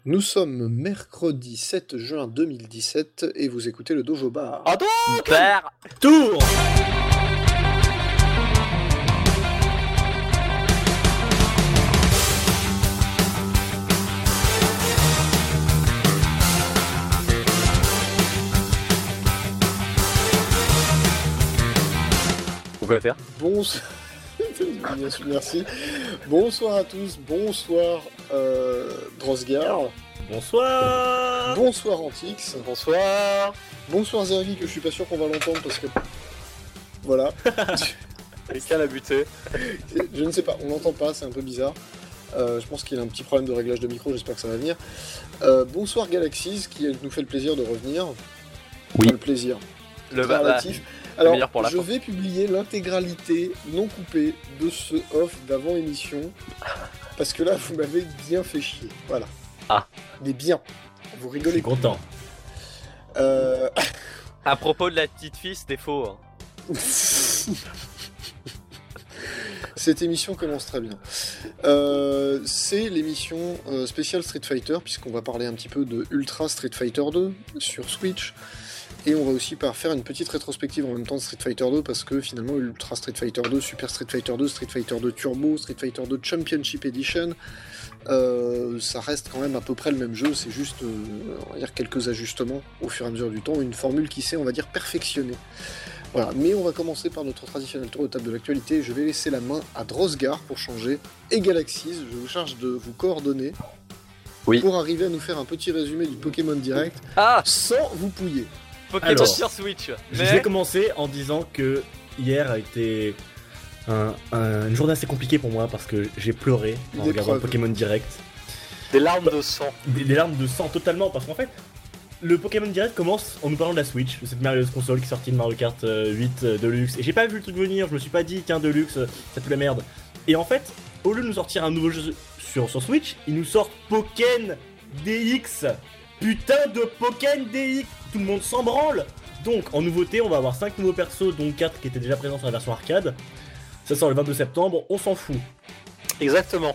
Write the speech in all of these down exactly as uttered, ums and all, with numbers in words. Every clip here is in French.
Nous sommes mercredi sept juin deux mille dix-sept et vous écoutez le Dojo Bar. Ah donc Père Tour On peut le faire. Bonsoir. Merci. Bonsoir à tous. Bonsoir euh, Drosgar. Bonsoir Bonsoir Antix. Bonsoir Bonsoir Zervi, que je suis pas sûr qu'on va l'entendre parce que. Voilà. Quelqu'un l'a buté. Je ne sais pas, on l'entend pas, c'est un peu bizarre. Euh, je pense qu'il a un petit problème de réglage de micro, j'espère que ça va venir. Euh, bonsoir Galaxys, qui nous fait le plaisir de revenir. Oui. Enfin, le plaisir. Le Très bah, relatif. Alors, meilleur pour la je fin. vais publier l'intégralité non coupée de ce off d'avant émission, parce que là, vous m'avez bien fait chier. Voilà. Ah. Mais bien. Vous Je rigolez. suis content. Euh... À propos de la petite fille, c'était faux. Hein. Cette émission commence très bien. Euh, c'est l'émission euh, spéciale Street Fighter, puisqu'on va parler un petit peu de Ultra Street Fighter deux sur Switch. Et on va aussi par faire une petite rétrospective en même temps de Street Fighter deux, parce que finalement Ultra Street Fighter deux, Super Street Fighter deux, Street Fighter deux Turbo, Street Fighter deux Championship Edition, euh, ça reste quand même à peu près le même jeu, c'est juste euh, on va dire quelques ajustements au fur et à mesure du temps, une formule qui s'est, on va dire, perfectionnée. Voilà, mais on va commencer par notre traditionnel tour de table de l'actualité. Je vais laisser la main à Drosgar pour changer, et Galaxys, je vous charge de vous coordonner Oui. pour arriver à nous faire un petit résumé du Pokémon Direct Ah, sans vous pouiller. Pokémon Alors, sur Switch. Je Mais vais commencer en disant que hier a été un, un- une journée assez compliquée pour moi parce que j'ai pleuré en Des regardant preuves. Pokémon Direct. Des larmes de sang. Des, des larmes de sang totalement parce qu'en fait, le Pokémon Direct commence en nous parlant de la Switch, de cette merveilleuse console qui est sortie de Mario Kart euh, huit euh, Deluxe. Et j'ai pas vu le truc venir, je me suis pas dit tiens Deluxe, euh, ça pue la merde. Et en fait, au lieu de nous sortir un nouveau jeu sur, sur Switch, ils nous sortent Pokémon D X. Putain de Pokémon D X, tout le monde s'en branle. Donc en nouveauté, on va avoir cinq nouveaux persos, dont quatre qui étaient déjà présents sur la version arcade. Ça sort le vingt-deux septembre, on s'en fout. Exactement.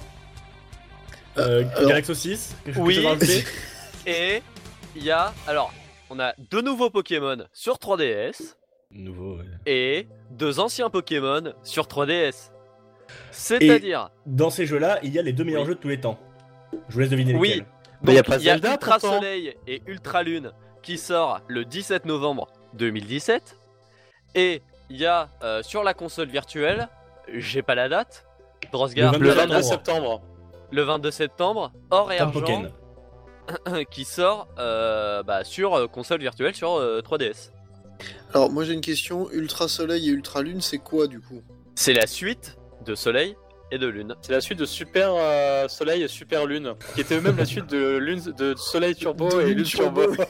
Euh, alors- Galaxo six, quelque chose Oui. que tu veux rajouter et il y a alors on a deux nouveaux Pokémon sur trois D S Nouveau, ouais. et deux anciens Pokémon sur trois D S. C'est-à-dire Dans ces jeux-là, il y a les deux meilleurs Oui. jeux de tous les temps. Je vous laisse deviner Oui. lesquels. Mais y a donc, pas il y a Zelda, Ultra pourtant. Soleil et Ultra Lune qui sort le dix-sept novembre deux mille dix-sept et il y a euh, sur la console virtuelle, j'ai pas la date, Drosgar, Le Le vingt-deux vingt-deux septembre. septembre. le vingt-deux septembre, Or et Comme Argent Pokémon. qui sort euh, bah, sur euh, console virtuelle sur euh, trois D S. Alors, moi j'ai une question, Ultra Soleil et Ultra Lune, c'est quoi du coup? C'est la suite de Soleil et de Lune. C'est la suite de Super euh, Soleil et Super Lune, qui était eux-mêmes la suite de Lune, de Soleil Turbo De et Lune Lune Turbo. Turbo.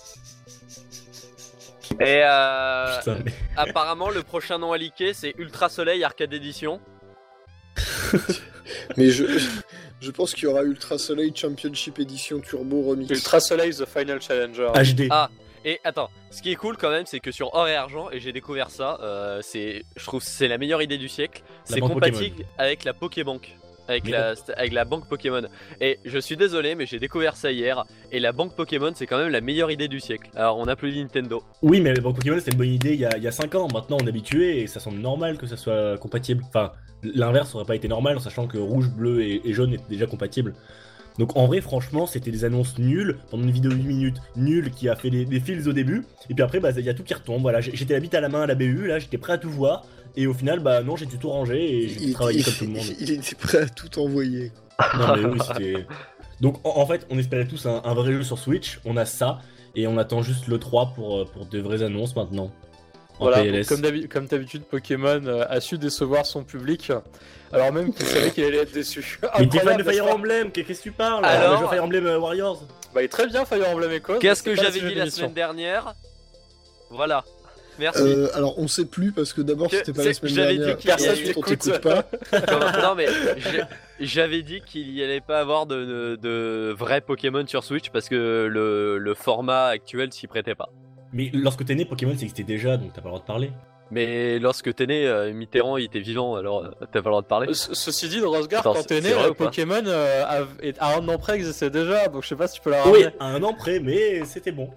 Et euh, Putain, mais- apparemment, le prochain nom à leaker, c'est Ultra Soleil Arcade Edition. Mais je, je pense qu'il y aura Ultra Soleil Championship Edition Turbo Remix. Ultra Soleil The Final Challenger. H D. Ah, et attends, ce qui est cool quand même, c'est que sur Or et Argent, et j'ai découvert ça, euh, c'est, je trouve que c'est la meilleure idée du siècle, La c'est banque compatible avec la Pokébank. Avec Mais la, avec la banque Pokémon. Et je suis désolé, mais j'ai découvert ça hier. Et la banque Pokémon, c'est quand même la meilleure idée du siècle. Alors on applaudit Nintendo. Oui, mais bon, Pokémon c'était une bonne idée il y a, il y a cinq ans. Maintenant on est habitué et ça semble normal que ça soit compatible. Enfin, l'inverse aurait pas été normal en sachant que rouge, bleu et, et jaune étaient déjà compatibles. Donc en vrai, franchement, c'était des annonces nulles pendant une vidéo de huit minutes, nulle qui a fait des, des fils au début. Et puis après, bah, il y a tout qui retombe. Voilà, J'ai- j'étais la bite à la main à la B U, là, j'étais prêt à tout voir. Et au final, bah non, j'ai dû tout ranger et j'ai il, travaillé il- comme tout le monde. il était prêt à tout envoyer. Non mais oui, c'était... Donc en, en fait, on espérait tous un, un vrai jeu sur Switch, on a ça, et on attend juste le trois pour, euh, pour de vraies annonces maintenant. En Voilà, P L donc S. comme d'habi- comme d'habitude, Pokémon euh, a su décevoir son public, alors même qu'il savait qu'il allait être déçu. Mais t'es fan Incroyable, de Fire n'est-ce pas Emblem, qu'est- qu'est-ce que tu parles Alors Le jeu Fire Emblem euh, Warriors. Bah, il est très bien Fire Emblem Echoes. Qu'est-ce mais que c'est pas j'avais le sujet dit de la l'émission. semaine dernière? Voilà. Merci. Euh, alors on sait plus parce que d'abord Que- c'était pas c'est- la semaine j'avais dit dernière, qu'il y et avait- ensuite on Écoute. t'écoute pas. Comment- non mais j'ai- j'avais dit qu'il y allait pas avoir de, de, de vrais Pokémon sur Switch parce que le, le format actuel s'y prêtait pas. Mais lorsque t'es né, Pokémon ça existait déjà, donc t'as pas le droit de parler. Mais lorsque t'es né, euh, Mitterrand il était vivant, alors euh, t'as pas le droit de parler. Ce- Ceci dit, Rosgar, Attends, quand c'est- t'es né, c'est vrai euh, ou pas Pokémon euh, a, est- à un an près existait déjà, donc je sais pas si tu peux la Oui, ramener. à un an près, mais c'était bon.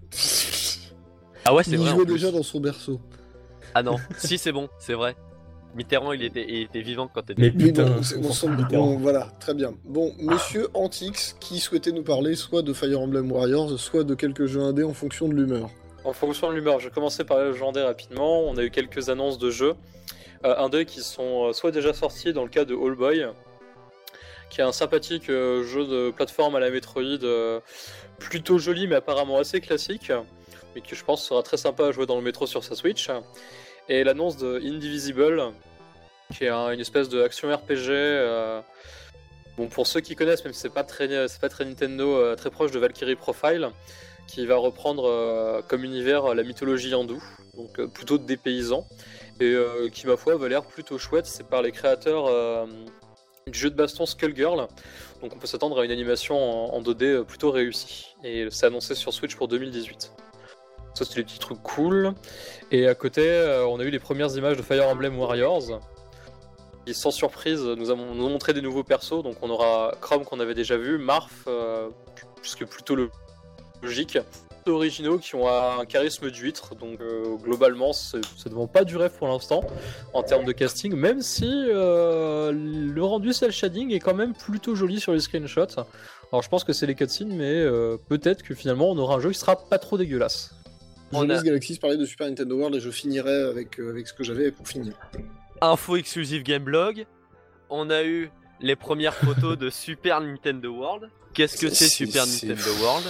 Ah ouais, c'est Il vrai. en jouait plus. déjà dans son berceau. Ah non, si c'est bon, c'est vrai. Mitterrand il était, il était vivant quand t'étais né. Mais Oui, putain, bon, c'est- on on s'en- s'en Mitterrand. bon, voilà, très bien. Bon, monsieur Antix, qui souhaitait nous parler soit de Fire Emblem Warriors, soit de quelques jeux indés en fonction de l'humeur. En fonction de l'humeur, je vais commencer par le légendaire rapidement. On a eu quelques annonces de jeux euh, indés qui sont euh, soit déjà sortis dans le cas de All Boy, qui est un sympathique euh, jeu de plateforme à la Metroid, euh, plutôt joli mais apparemment assez classique, mais qui je pense sera très sympa à jouer dans le métro sur sa Switch. Et l'annonce de Indivisible, qui est un- une espèce de action R P G. euh, Bon, pour ceux qui connaissent, même si c'est pas très, c'est pas très Nintendo, euh, très proche de Valkyrie Profile, qui va reprendre euh, comme univers euh, la mythologie hindoue, donc euh, plutôt des paysans, et euh, qui, ma foi, va l'air plutôt chouette. C'est par les créateurs euh, du jeu de baston Skullgirl, donc on peut s'attendre à une animation en, en deux D euh, plutôt réussie. Et c'est annoncé sur Switch pour deux mille dix-huit. Ça, c'était des petits trucs cool. Et à côté, euh, on a eu les premières images de Fire Emblem Warriors, qui, sans surprise, nous, avons, nous ont montré des nouveaux persos. Donc on aura Chrome qu'on avait déjà vu, Marth, euh, puisque plutôt le logique, originaux qui ont un charisme d'huître, donc euh, globalement c'est- ça ne vend pas du rêve pour l'instant en termes de casting, même si euh, le rendu cel shading est quand même plutôt joli sur les screenshots. Alors je pense que c'est les cutscenes, mais euh, peut-être que finalement on aura un jeu qui sera pas trop dégueulasse. Je On a- laisse Galaxy parler de Super Nintendo World et je finirai avec, euh, avec ce que j'avais pour finir. Info exclusive Gameblog. On a eu les premières photos de Super Nintendo World. Qu'est-ce que c'est C'est- Super c'est Nintendo World?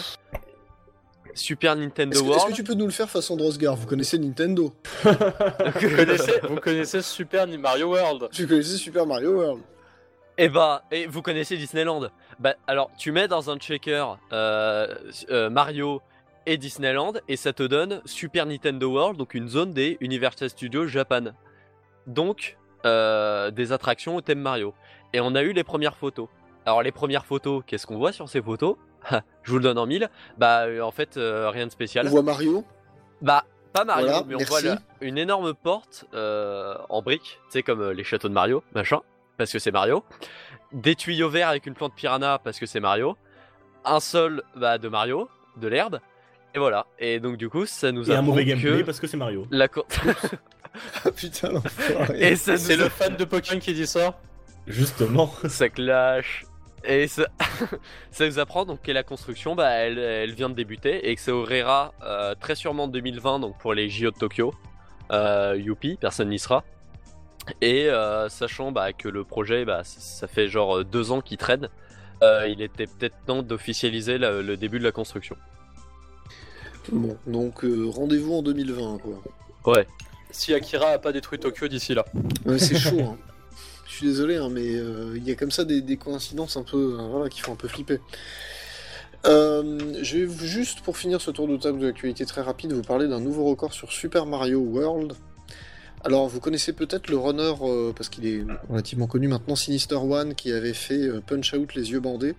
Super Nintendo Est-ce que, est-ce World. que tu peux nous le faire façon Drosgar? Vous connaissez Nintendo. Vous connaissez, vous connaissez Super Mario World? Tu connaissais Super Mario World. Et bah, et vous connaissez Disneyland. Bah, alors, tu mets dans un checker euh, euh, Mario et Disneyland et ça te donne Super Nintendo World, donc une zone des Universal Studios Japan. Donc, euh, des attractions au thème Mario. Et on a eu les premières photos. Alors, les premières photos, qu'est-ce qu'on voit sur ces photos? Je vous le donne en mille. Bah, euh, en fait, euh, rien de spécial. On voit Mario. Bah, pas Mario, Voilà, mais on merci. voit le- une énorme porte euh, en briques, tu sais, comme euh, les châteaux de Mario, machin, parce que c'est Mario. Des tuyaux verts avec une plante piranha, parce que c'est Mario. Un sol bah, de Mario, de l'herbe. Et voilà. Et donc, du coup, ça nous Et un apprend mauvais que gameplay parce que c'est Mario. la co- Ah putain, l'enfoiré. Et ça C'est nous le fan de Pokémon qui dit ça? Justement. ça clash. Et ça, ça nous apprend donc que la construction, bah, elle, elle vient de débuter et que ça ouvrira euh, très sûrement en deux mille vingt, donc pour les J O de Tokyo. Euh, youpi, personne n'y sera. Et euh, sachant bah, que le projet, bah, ça, ça fait genre euh, deux ans qu'il traîne, euh, il était peut-être temps d'officialiser la- le début de la construction. Bon, donc euh, rendez-vous en deux mille vingt, quoi. Ouais. Si Akira a pas détruit Tokyo d'ici là. Ouais, c'est chaud, hein. Je suis désolé, hein, mais euh, il y a comme ça des, des coïncidences un peu, euh, voilà, qui font un peu flipper. Euh, je vais juste, pour finir ce tour de table de l'actualité très rapide, vous parler d'un nouveau record sur Super Mario World. Alors, vous connaissez peut-être le runner, euh, parce qu'il est relativement connu maintenant, Sinister One, qui avait fait euh, Punch Out les yeux bandés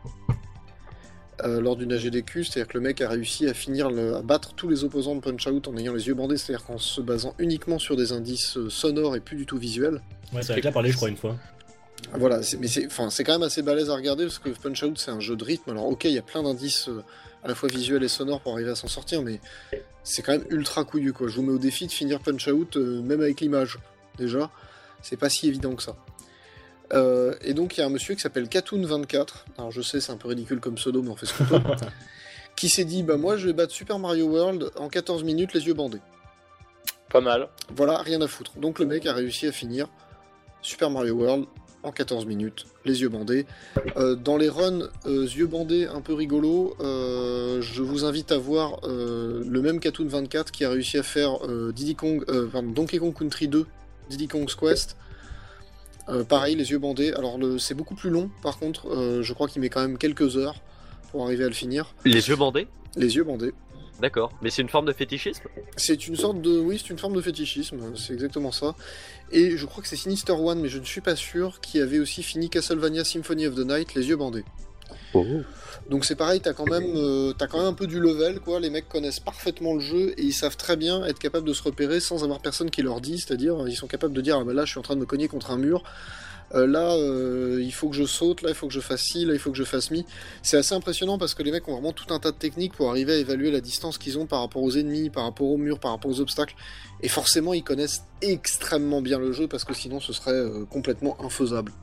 euh, lors d'une A G D Q, c'est-à-dire que le mec a réussi à finir, le- à battre tous les opposants de Punch Out en ayant les yeux bandés, c'est-à-dire qu'en se basant uniquement sur des indices euh, sonores et plus du tout visuels. Ouais, ça a déjà parlé, je crois, une fois. Voilà, c'est- mais c'est, enfin, c'est quand même assez balèze à regarder parce que Punch Out c'est un jeu de rythme. Alors ok, il y a plein d'indices euh, à la fois visuels et sonores pour arriver à s'en sortir, mais c'est quand même ultra couillu quoi. Je vous mets au défi de finir Punch Out euh, même avec l'image. Déjà, c'est pas si évident que ça. Euh, et donc il y a un monsieur qui s'appelle Katoon vingt-quatre. Alors je sais, c'est un peu ridicule comme pseudo, mais on fait ce qu'on peut. Qui s'est dit bah moi je vais battre Super Mario World en quatorze minutes les yeux bandés. Pas mal. Voilà, rien à foutre. Donc le mec a réussi à finir Super Mario World en quatorze minutes, les yeux bandés. Euh, dans les runs euh, yeux bandés un peu rigolos, euh, je vous invite à voir euh, le même Katoon vingt-quatre qui a réussi à faire euh, Diddy Kong, euh, pardon, Donkey Kong Country deux, Diddy Kong's Quest. Euh, pareil, les yeux bandés. Alors le, c'est beaucoup plus long, par contre, euh, je crois qu'il met quand même quelques heures pour arriver à le finir. Les yeux bandés? Les yeux bandés. D'accord. Mais c'est une forme de fétichisme? C'est une sorte de... Oui, c'est une forme de fétichisme, c'est exactement ça. Et je crois que c'est Sinister One, mais je ne suis pas sûr, qui avait aussi fini Castlevania Symphony of the Night, les yeux bandés. Oh. Donc c'est pareil, t'as quand même, euh, t'as quand même un peu du level, quoi. Les mecs connaissent parfaitement le jeu et ils savent très bien être capables de se repérer sans avoir personne qui leur dit, c'est-à-dire ils sont capables de dire ah bah là je suis en train de me cogner contre un mur, euh, là euh, il faut que je saute, là il faut que je fasse ci, là il faut que je fasse mi. C'est assez impressionnant parce que les mecs ont vraiment tout un tas de techniques pour arriver à évaluer la distance qu'ils ont par rapport aux ennemis, par rapport au mur, par rapport aux obstacles. Et forcément ils connaissent extrêmement bien le jeu parce que sinon ce serait euh, complètement infaisable.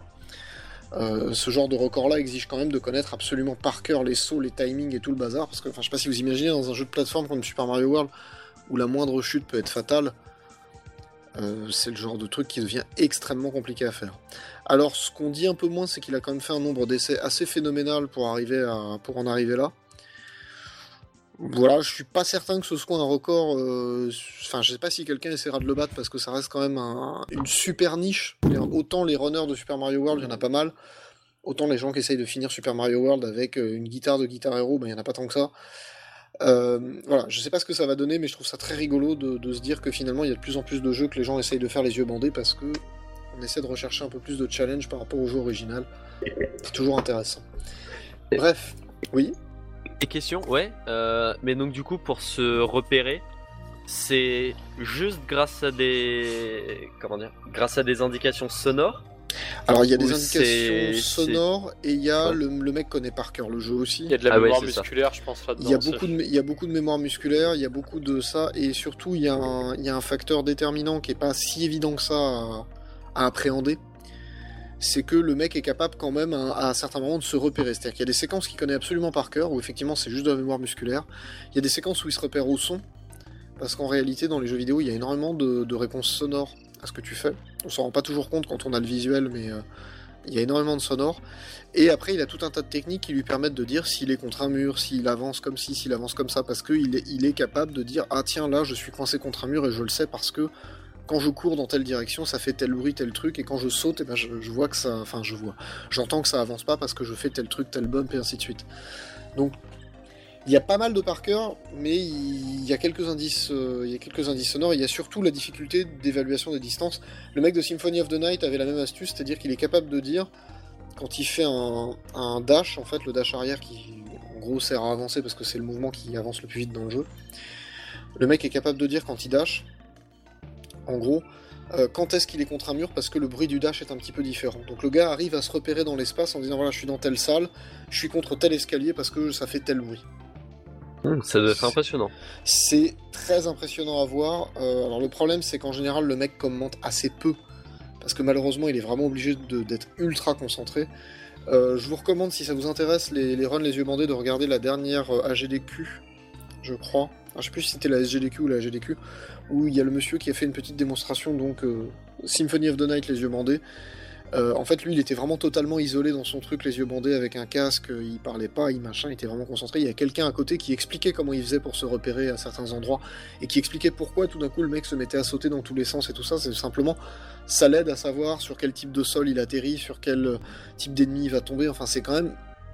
Euh, ce genre de record-là exige quand même de connaître absolument par cœur les sauts, les timings et tout le bazar, parce que, enfin, je sais pas si vous imaginez dans un jeu de plateforme comme Super Mario World, où la moindre chute peut être fatale, euh, c'est le genre de truc qui devient extrêmement compliqué à faire. Alors, ce qu'on dit un peu moins, c'est qu'il a quand même fait un nombre d'essais assez phénoménal pour arriver à, pour en arriver là. Voilà, je suis pas certain que ce soit un record. euh, Enfin, je sais pas si quelqu'un essaiera de le battre parce que ça reste quand même un- une super niche. Autant les runners de Super Mario World, il y en a pas mal. Autant les gens qui essayent de finir Super Mario World avec euh, une guitare de Guitar Hero, ben il y en a pas tant que ça. Euh, voilà, je sais pas ce que ça va donner, mais je trouve ça très rigolo de, de se dire que finalement il y a de plus en plus de jeux que les gens essayent de faire les yeux bandés parce que on essaie de rechercher un peu plus de challenge par rapport au jeu original. C'est toujours intéressant. Bref, oui. Des questions, ouais. Euh, mais donc du coup, pour se repérer, c'est juste grâce à des, comment dire, grâce à des indications sonores. Alors il y a des Ou indications c'est- sonores et il y a Ouais. le, le mec connaît par cœur le jeu aussi. Il y a de la Ah ouais, mémoire c'est ça. musculaire, je pense, là-dedans. Il y, a ça. beaucoup de, il y a beaucoup de mémoire musculaire, il y a beaucoup de ça, et surtout il y a un, il y a un facteur déterminant qui est pas si évident que ça à, à appréhender. C'est que le mec est capable quand même à, à certains moments de se repérer. C'est-à-dire qu'il y a des séquences qu'il connaît absolument par cœur, où effectivement c'est juste de la mémoire musculaire. Il y a des séquences où il se repère au son, parce qu'en réalité dans les jeux vidéo il y a énormément de, de réponses sonores à ce que tu fais. On s'en rend pas toujours compte quand on a le visuel, mais euh, il y a énormément de sonores. Et après, il a tout un tas de techniques qui lui permettent de dire s'il est contre un mur, s'il avance comme ci, s'il avance comme ça, parce qu'il est, il est capable de dire ah tiens là je suis coincé contre un mur et je le sais parce que quand je cours dans telle direction ça fait tel bruit, tel truc, et quand je saute, eh ben, je, je vois que ça, enfin je vois, j'entends que ça avance pas parce que je fais tel truc, tel bump et ainsi de suite. Donc il y a pas mal de par cœur, mais il y a quelques indices, euh, il y a quelques indices sonores. Il y a surtout la difficulté d'évaluation des distances. Le mec de Symphony of the Night avait la même astuce, c'est-à-dire qu'il est capable de dire quand il fait un, un dash, en fait, le dash arrière qui, en gros, sert à avancer parce que c'est le mouvement qui avance le plus vite dans le jeu. Le mec est capable de dire quand il dash, en gros, euh, quand est-ce qu'il est contre un mur parce que le bruit du dash est un petit peu différent. Donc le gars arrive à se repérer dans l'espace en disant voilà, je suis dans telle salle, je suis contre tel escalier parce que ça fait tel bruit. Hum, ça doit être impressionnant. C'est très impressionnant à voir. Euh, alors le problème, c'est qu'en général, le mec commente assez peu. Parce que malheureusement, il est vraiment obligé de- d'être ultra concentré. Euh, je vous recommande, si ça vous intéresse, les, les runs les yeux bandés, de regarder la dernière euh, A G D Q, je crois. Alors, je sais plus si c'était la S G D Q ou la A G D Q, où il y a le monsieur qui a fait une petite démonstration, donc euh, Symphony of the Night, les yeux bandés. Euh, en fait, lui, il était vraiment totalement isolé dans son truc, les yeux bandés, avec un casque, euh, il parlait pas, il machin, il était vraiment concentré. Il y a quelqu'un à côté qui expliquait comment il faisait pour se repérer à certains endroits, et qui expliquait pourquoi tout d'un coup le mec se mettait à sauter dans tous les sens et tout ça. C'est simplement, ça l'aide à savoir sur quel type de sol il atterrit, sur quel euh, type d'ennemi il va tomber. Enfin, c'est quand même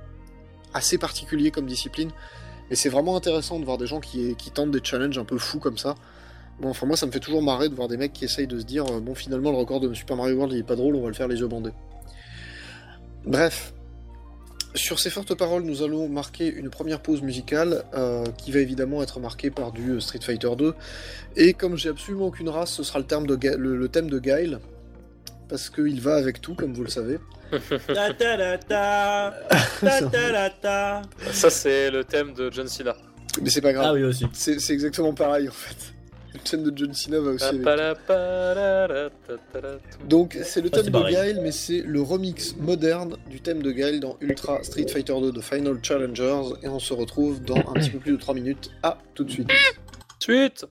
assez particulier comme discipline, et c'est vraiment intéressant de voir des gens qui, qui tentent des challenges un peu fous comme ça. Bon, enfin, moi, ça me fait toujours marrer de voir des mecs qui essayent de se dire euh, bon, finalement, le record de Super Mario World, il est pas drôle, on va le faire les yeux bandés. Bref, sur ces fortes paroles, nous allons marquer une première pause musicale euh, qui va évidemment être marquée par du Street Fighter deux. Et comme j'ai absolument aucune race, ce sera le, terme de Ga- le, le thème de Guile, parce qu'il va avec tout, comme vous le savez. Ta ta la ta, ta ta la ta. Ça, c'est le thème de John Cena. Mais c'est pas grave, Ah oui aussi. c'est c'est exactement pareil en fait. Le thème de John Cena va aussi avec tout. Pa-pa-la-pa-la-ra-ta-ta-la. Donc c'est le Ah, thème c'est de pareil. Guile, mais c'est le remix moderne du thème de Guile dans Ultra Street Fighter deux de Final Challengers, et on se retrouve dans un petit peu plus de trois minutes. À tout de suite. Suite.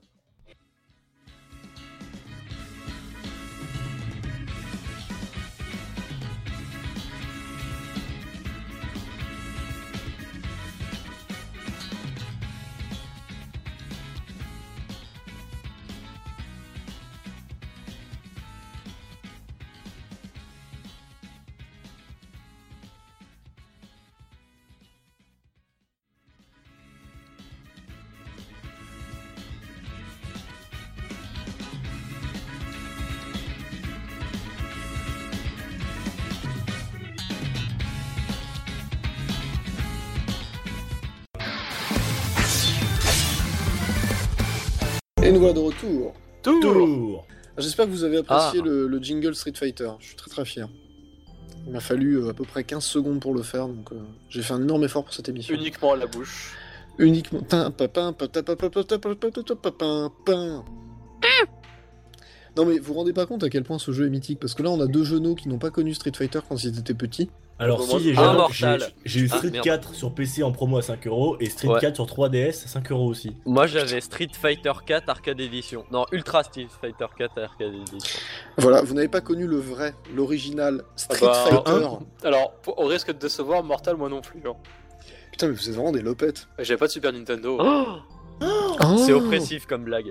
nous voilà de retour. Tour. Tour. J'espère que vous avez apprécié Ah. le, le jingle Street Fighter. Je suis très très fier. Il m'a fallu euh, à peu près quinze secondes pour le faire, donc euh, j'ai fait un énorme effort pour cette émission. Uniquement à la bouche. Uniquement. Tin, papin, patapin, papin, papin, papin. Non mais vous vous rendez pas compte à quel point ce jeu est mythique, parce que là on a deux genoux qui n'ont pas connu Street Fighter quand ils étaient petits. Alors Ah, si les ah, gens, Mortal. j'ai j'ai eu Ah, Street merde. quatre sur P C en promo à cinq euros et Street Ouais. quatre sur trois D S à cinq euros aussi. Moi j'avais Street Fighter quatre Arcade Edition. Non, Ultra Street Fighter quatre Arcade Edition. Voilà, vous n'avez pas connu le vrai, l'original Street Ah bah, Fighter. Alors, pour- au risque de décevoir, Mortal, moi non plus. Hein. Putain mais vous êtes vraiment des lopettes. J'avais pas de Super Nintendo. Oh, Oh c'est oppressif comme blague.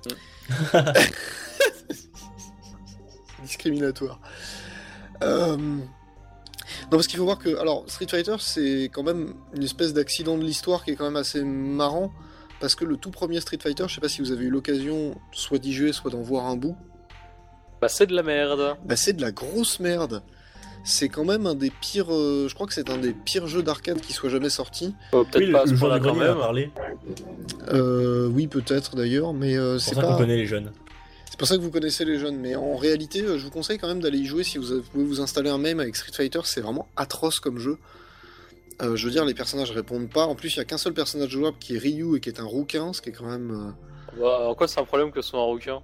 Discriminatoire. Euh... Non, parce qu'il faut voir que, alors, Street Fighter, c'est quand même une espèce d'accident de l'histoire qui est quand même assez marrant, parce que le tout premier Street Fighter, je sais pas si vous avez eu l'occasion soit d'y jouer, soit d'en voir un bout, Bah, c'est de la merde. bah c'est de la grosse merde. C'est quand même un des pires, euh, je crois que c'est un des pires jeux d'arcade qui soit jamais sorti. Oh, peut-être Oui, pas à le ce jour point-là du quand grenier a même. parlé. Euh, oui, peut-être d'ailleurs, mais euh, C'est c'est pour ça pas. qu'on connaît les jeunes. C'est pour ça que vous connaissez les jeunes, mais en réalité, euh, je vous conseille quand même d'aller y jouer si vous, avez- vous pouvez vous installer un MAME avec Street Fighter, c'est vraiment atroce comme jeu. Euh, je veux dire, les personnages répondent pas. En plus, il y a qu'un seul personnage jouable qui est Ryu et qui est un rouquin, ce qui est quand même. euh, Bah, en quoi c'est un problème que ce soit un rouquin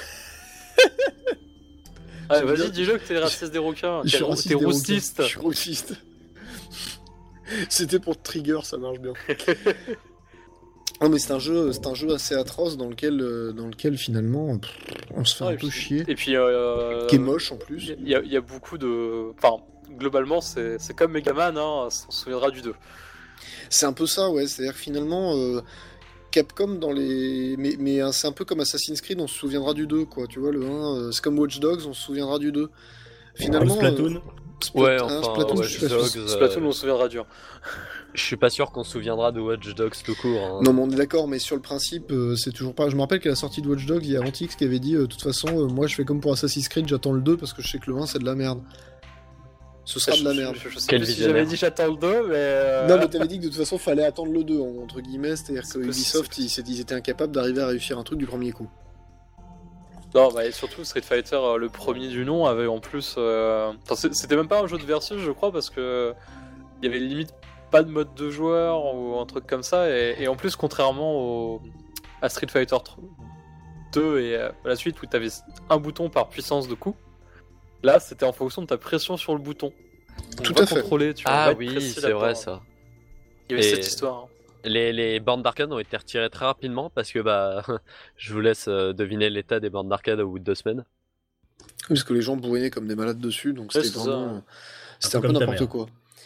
Ah, J'aime vas-y, bien- dis-le que t'es raciste des rouquins. Je T'es suis rou- raciste T'es des rouquins. roussiste. Je suis roussiste. C'était pour trigger, ça marche bien. Non, mais c'est un jeu, c'est un jeu assez atroce dans lequel, euh, dans lequel finalement, pff, on se fait Ah, un et peu puis- chier. Et puis, euh, Qui est moche en plus. Il y, a- il y a beaucoup de. Enfin, globalement, c'est c'est comme Megaman, hein, on se souviendra du deux. C'est un peu ça, ouais. C'est-à-dire que finalement, euh, Capcom dans les. Mais, mais hein, c'est un peu comme Assassin's Creed, on se souviendra du deux, quoi. Tu vois, le un, euh, c'est comme Watch Dogs, on se souviendra du deux. Comme Finalement. Splatoon. euh, Splat- Ouais, hein, enfin, Splatoon, je Watch suis pas sûr. Dogs. euh, Splatoon, on se souviendra du un. Je suis pas sûr qu'on se souviendra de Watch Dogs tout court. hein. Non, mais on est d'accord, mais sur le principe, euh, c'est toujours pas. Je me rappelle qu'à la sortie de Watch Dogs, il y a Antix qui avait dit euh, de toute façon, euh, moi je fais comme pour Assassin's Creed, j'attends le deux parce que je sais que le un c'est de la merde. Ce sera de la Je- merde. Je, je sais Quel plus si visionnaire. j'avais dit j'attends le deux, mais. euh, Non, mais t'avais dit que de toute façon, fallait attendre le deux, en- entre guillemets, c'est-à-dire que C'est possible, Ubisoft, c'est ils, s'étaient- ils étaient incapables d'arriver à réussir un truc du premier coup. Non, bah, et surtout Street Fighter, euh, le premier du nom, avait en plus. euh, Enfin, c'est- c'était même pas un jeu de versus, je crois, parce que. Il y avait limite pas de mode de joueur ou un truc comme ça, et, et en plus, contrairement au... à Street Fighter deux et euh, à la suite où t'avais un bouton par puissance de coup, là c'était en fonction de ta pression sur le bouton. On Tout va à fait. contrôler, tu vas Ah être oui, précis c'est là-dedans. vrai ça. Il y avait Et- cette histoire. hein. Les, les bornes d'arcade ont été retirées très rapidement parce que bah je vous laisse euh, deviner l'état des bornes d'arcade au bout de deux semaines. Oui, parce que les gens bourrinaient comme des malades dessus, donc Ouais, c'était c'est ça. vraiment. C'était Un un peu peu comme ta n'importe mère. quoi.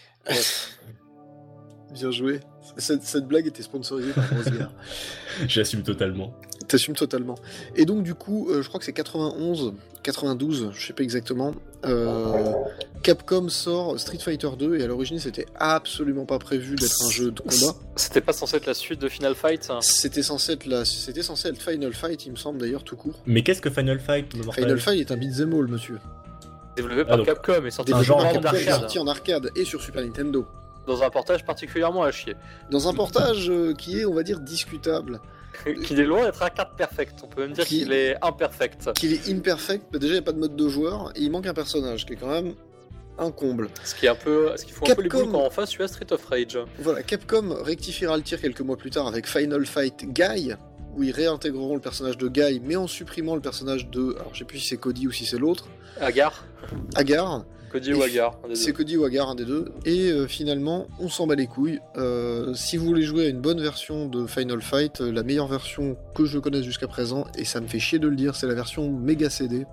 Bien joué. Cette, cette blague était sponsorisée par Rosegard. J'assume totalement. T'assumes totalement. Et donc du coup, euh, je crois que c'est quatre-vingt-onze, quatre-vingt-douze, je sais pas exactement, euh, Capcom sort Street Fighter deux, et à l'origine c'était absolument pas prévu d'être un jeu de combat. C'était pas censé être la suite de Final Fight hein. C'était censé être la... c'était censé être Final Fight, il me semble d'ailleurs, tout court. Mais qu'est-ce que Final Fight le Mortal Final Fight est un beat'em all, monsieur. Développé par Ah, donc, Capcom et sorti un sur genre borne Capcom est d'arcade, sorti en arcade et sur Super Nintendo. dans un portage particulièrement à chier. Dans un portage euh, qui est, on va dire, discutable. Qu'il est loin d'être un carte perfect, on peut même dire Qui- qu'il est imperfect. Qu'il est imperfect, bah déjà il n'y a pas de mode de joueur, et il manque un personnage, qui est quand même un comble. Ce qui est un peu, ce qui fout un peu les Capcom. boules quand on face tu as Street of Rage. Voilà, Capcom rectifiera le tir quelques mois plus tard avec Final Fight Guy, où ils réintégreront le personnage de Guy, mais en supprimant le personnage de... Alors je sais plus si c'est Cody ou si c'est l'autre, Agar, Agar. Cody Et ou Agar, un des C'est deux. Cody ou Agar, un des deux. Et euh, finalement, on s'en bat les couilles. Euh, si vous voulez jouer à une bonne version de Final Fight, euh, la meilleure version que je connaisse jusqu'à présent, et ça me fait chier de le dire, c'est la version Mega C D.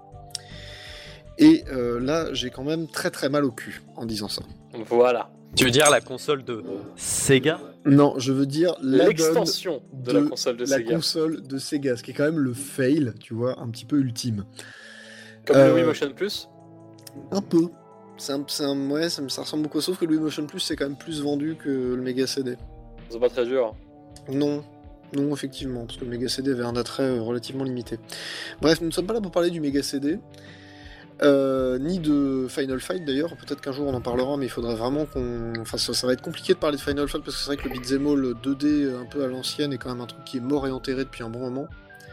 Et euh, là, j'ai quand même très très mal au cul en disant ça. Voilà. Tu veux dire la console de Sega? Non, je veux dire la L'extension de, de la console de la Sega. console de Sega, ce qui est quand même le fail, tu vois, un petit peu ultime. Comme Euh, le Wii Motion Plus. Un peu. C'est un, c'est un- ouais, ça, me- ça ressemble beaucoup, sauf que le Wii Motion Plus c'est quand même plus vendu que le Mega C D. C'est pas très dur. Non, non, effectivement, parce que le Mega C D avait un attrait euh, relativement limité. Bref, nous ne sommes pas là pour parler du Mega C D, euh, ni de Final Fight d'ailleurs. Peut-être qu'un jour on en parlera, mais il faudrait vraiment qu'on. Enfin, ça, ça va être compliqué de parler de Final Fight parce que c'est vrai que le beat'em all deux D un peu à l'ancienne est quand même un truc qui est mort et enterré depuis un bon moment.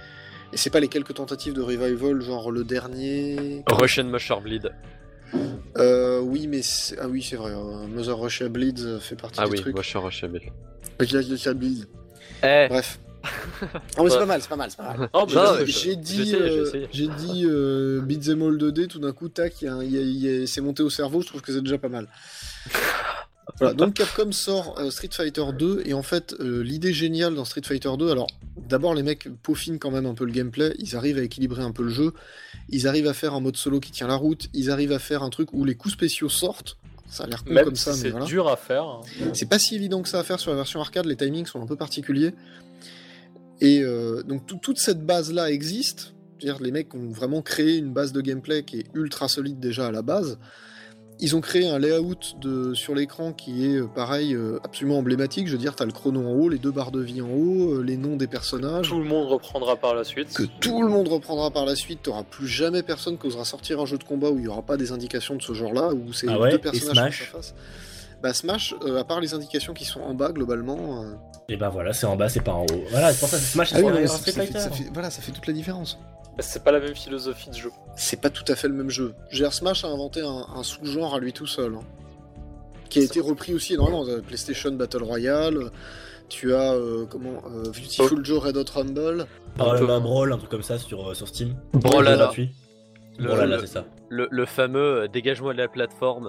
Et c'est pas les quelques tentatives de revival, genre le dernier. Russian Musher Bleed. Euh, oui, mais c'est... ah oui, c'est vrai. Euh, Mother Russia Bleeds fait partie Ah des oui, trucs. Russian Russia Bleed. Russia Bleeds. Eh, Bref. Non mais c'est pas mal, c'est pas mal, c'est pas mal. Oh, mais Non, là, mais c'est- J'ai je dit, sais, je euh, sais. j'ai dit euh, Beat'em All deux D, tout d'un coup, tac, il y a un- il y a- il y a- c'est monté au cerveau, je trouve que c'est déjà pas mal. Voilà, donc Capcom sort euh, Street Fighter deux, et en fait, euh, l'idée géniale dans Street Fighter deux, alors d'abord les mecs peaufinent quand même un peu le gameplay, ils arrivent à équilibrer un peu le jeu, ils arrivent à faire un mode solo qui tient la route, ils arrivent à faire un truc où les coups spéciaux sortent, ça a l'air con Même comme si ça, mais c'est voilà. dur à faire. C'est pas si évident que ça à faire sur la version arcade, les timings sont un peu particuliers. Et euh, donc tout- toute cette base-là existe. C'est-à-dire les mecs ont vraiment créé une base de gameplay qui est ultra solide déjà à la base. Ils ont créé un layout de, sur l'écran qui est euh, pareil, euh, absolument emblématique. Je veux dire, t'as le chrono en haut, les deux barres de vie en haut, euh, les noms des personnages. Tout le monde reprendra par la suite. Que tout le monde reprendra par la suite. T'auras plus jamais personne qui osera sortir un jeu de combat où il n'y aura pas des indications de ce genre-là, où c'est Ah ouais, deux et personnages Smash face à face. Bah Smash, euh, à part les indications qui sont en bas globalement. euh, Et bah voilà, c'est en bas, c'est pas en haut. Voilà, c'est pour ça que Smash Ah c'est oui, sur non, un ça, Street ça fait, Fighter. ça fait- voilà, ça fait toute la différence. C'est pas la même philosophie de jeu. C'est pas tout à fait le même jeu. G R Smash a inventé un, un sous-genre à lui tout seul, hein, qui a été repris aussi énormément. dans PlayStation Battle Royale, tu as euh, comment euh, Beautiful Joe Red Hot Rumble. Brawlhalla Brawl, un truc comme ça sur, euh, sur Steam. Brawlhalla. Gratuit. Le- Brawlhalla, le- c'est ça. Le, le fameux euh, dégage-moi de la plateforme.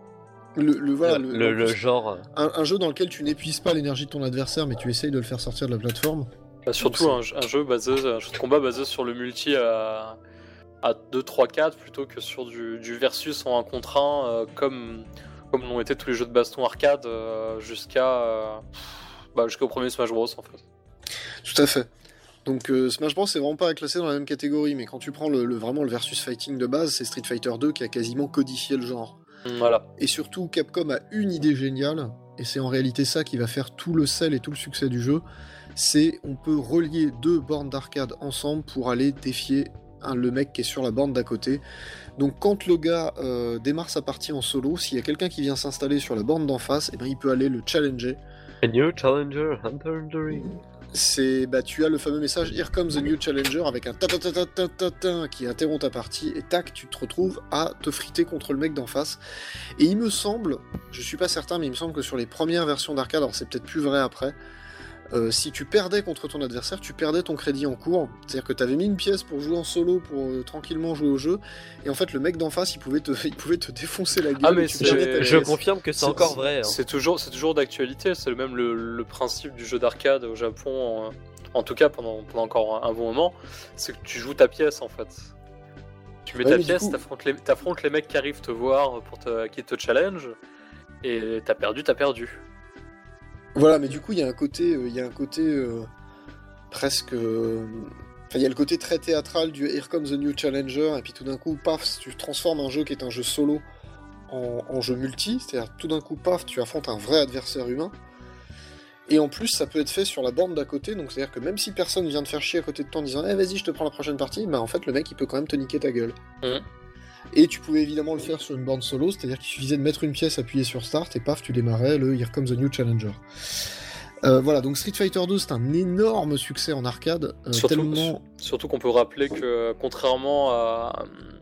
Le, le- voilà, le, le- le- en le plus, genre. euh, un, un jeu dans lequel tu n'épuises pas l'énergie de ton adversaire, mais tu essayes de le faire sortir de la plateforme. Bah, surtout un, jeu- un jeu basé, un jeu de combat basé sur le multi à, à deux, trois, quatre plutôt que sur du, du versus en un contre un, euh, comme, comme l'ont été tous les jeux de baston arcade euh, jusqu'à euh, bah, jusqu'au premier Smash Bros en fait. Tout à fait. Donc euh, Smash Bros c'est vraiment pas classé dans la même catégorie, mais quand tu prends le, le- vraiment le versus fighting de base, c'est Street Fighter deux qui a quasiment codifié le genre. Voilà. Et surtout, Capcom a une idée géniale, et c'est en réalité ça qui va faire tout le sel et tout le succès du jeu, c'est on peut relier deux bornes d'arcade ensemble pour aller défier un- le mec qui est sur la borne d'à côté. Donc quand le gars euh, démarre sa partie en solo, s'il y a quelqu'un qui vient s'installer sur la borne d'en face, eh ben, il peut aller le challenger. A new challenger, Hunter in the Ring. C'est, bah, tu as le fameux message Here comes the new challenger avec un ta ta ta ta ta ta ta qui interrompt ta partie et tac, tu te retrouves à te friter contre le mec d'en face. Et il me semble, je suis pas certain, mais il me semble que sur les premières versions d'arcade, alors c'est peut-être plus vrai après, euh, si tu perdais contre ton adversaire, tu perdais ton crédit en cours. C'est-à-dire que tu avais mis une pièce pour jouer en solo, pour euh, tranquillement jouer au jeu, et en fait le mec d'en face, il pouvait te, il pouvait te défoncer la gueule. Ah, mais et tu c'est- perdais ta Je pièce. confirme que c'est C'est- encore vrai. hein. C'est toujours, c'est toujours d'actualité, c'est le même le, le principe du jeu d'arcade au Japon, en, en tout cas pendant, pendant encore un, un bon moment, c'est que tu joues ta pièce en fait. Tu mets Ouais, ta mais du pièce, coup- t'affrontes les, t'affrontes les mecs qui arrivent te voir pour te, qui te challenge, et t'as perdu, t'as perdu. Voilà, mais du coup, il y a un côté, euh, il y a un côté euh, presque. euh, Enfin, il y a le côté très théâtral du Here comes the new challenger, et puis tout d'un coup, paf, tu transformes un jeu qui est un jeu solo en, en jeu multi, c'est-à-dire tout d'un coup, paf, tu affrontes un vrai adversaire humain. Et en plus, ça peut être fait sur la borne d'à côté, donc c'est-à-dire que même si personne vient te faire chier à côté de toi en disant eh, vas-y, je te prends la prochaine partie, bah en fait, le mec, il peut quand même te niquer ta gueule. Mhm. Et tu pouvais évidemment le faire sur une borne solo, c'est-à-dire qu'il suffisait de mettre une pièce appuyée sur Start, et paf, tu démarrais le Here comes the new challenger. Euh, voilà, donc Street Fighter deux, c'est un énorme succès en arcade, euh, Surtout, tellement... surtout qu'on peut rappeler que contrairement à,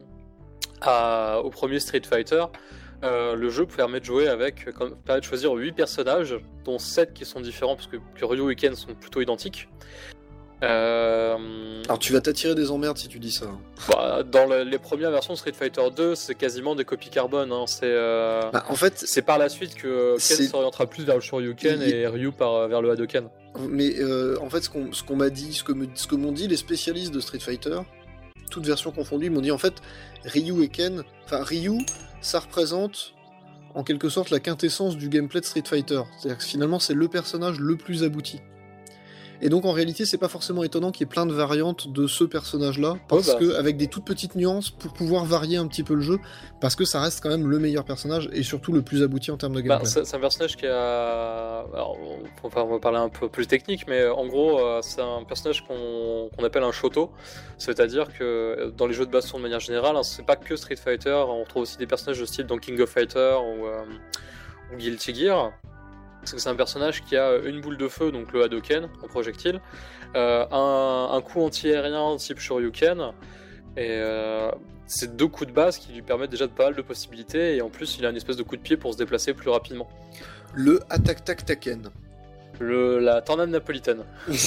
à- au premier Street Fighter, euh, le jeu permet de jouer avec, comme- permet de choisir huit personnages, dont sept qui sont différents parce que, que Ryu et Ken sont plutôt identiques. Euh, Alors tu vas t'attirer des emmerdes si tu dis ça. bah, dans le- les premières versions de Street Fighter deux, c'est quasiment des copies carbone. Hein. C'est euh, Bah, en fait, c'est par la suite que Ken C'est- s'orientera plus vers le Shoryuken Il- et Ryu par, vers le Hadoken. mais euh, en fait, ce qu'on ce qu'on m'a dit, ce que me- ce que m'ont dit les spécialistes de Street Fighter, toutes versions confondues, ils m'ont dit en fait, Ryu et Ken, enfin Ryu, ça représente en quelque sorte la quintessence du gameplay de Street Fighter. C'est-à-dire que finalement, c'est le personnage le plus abouti. Et donc en réalité, c'est pas forcément étonnant qu'il y ait plein de variantes de ce personnage-là, parce Ouais, bah. que avec des toutes petites nuances pour pouvoir varier un petit peu le jeu, parce que ça reste quand même le meilleur personnage et surtout le plus abouti en termes de Bah, gameplay. c'est c'est un personnage qui a. Alors, on, enfin, on va parler un peu plus technique, mais en gros, euh, c'est un personnage qu'on qu'on appelle un shoto. C'est-à-dire que euh, dans les jeux de baston de manière générale, hein, c'est pas que Street Fighter, on retrouve aussi des personnages de style dans King of Fighter ou, euh, ou Guilty Gear. c'est que c'est un personnage qui a une boule de feu, donc le Hadoken, un projectile, euh, un, un coup anti-aérien type Shoryuken, et euh, c'est deux coups de base qui lui permettent déjà de pas mal de possibilités, et en plus il a une espèce de coup de pied pour se déplacer plus rapidement. Le Attack-Tac-Taken. Le, la tornade napolitaine.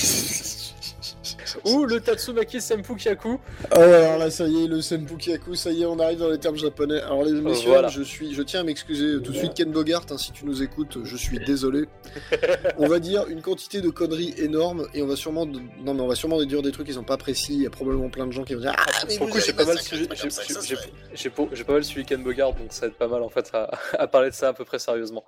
Ou le Tatsumaki Senpukyaku. Ah ouais, alors là, ça y est, le Senpukyaku, ça y est, on arrive dans les termes japonais. Alors les messieurs, Voilà. je, suis, je tiens à m'excuser tout de suite, Ken Bogart, hein, si tu nous écoutes, je suis désolé. On va dire une quantité de conneries énorme, et on va sûrement, de... non mais on va sûrement dire des trucs qui sont pas précis. Il y a probablement plein de gens qui vont dire ah mais Pour le vous coup, j'ai avez pas mal massacré suivi, comme j'ai, ça, j'ai- ça se j'ai- fait. j'ai pas, j'ai pas mal suivi Ken Bogart, donc ça va être pas mal en fait à, à parler de ça à peu près sérieusement.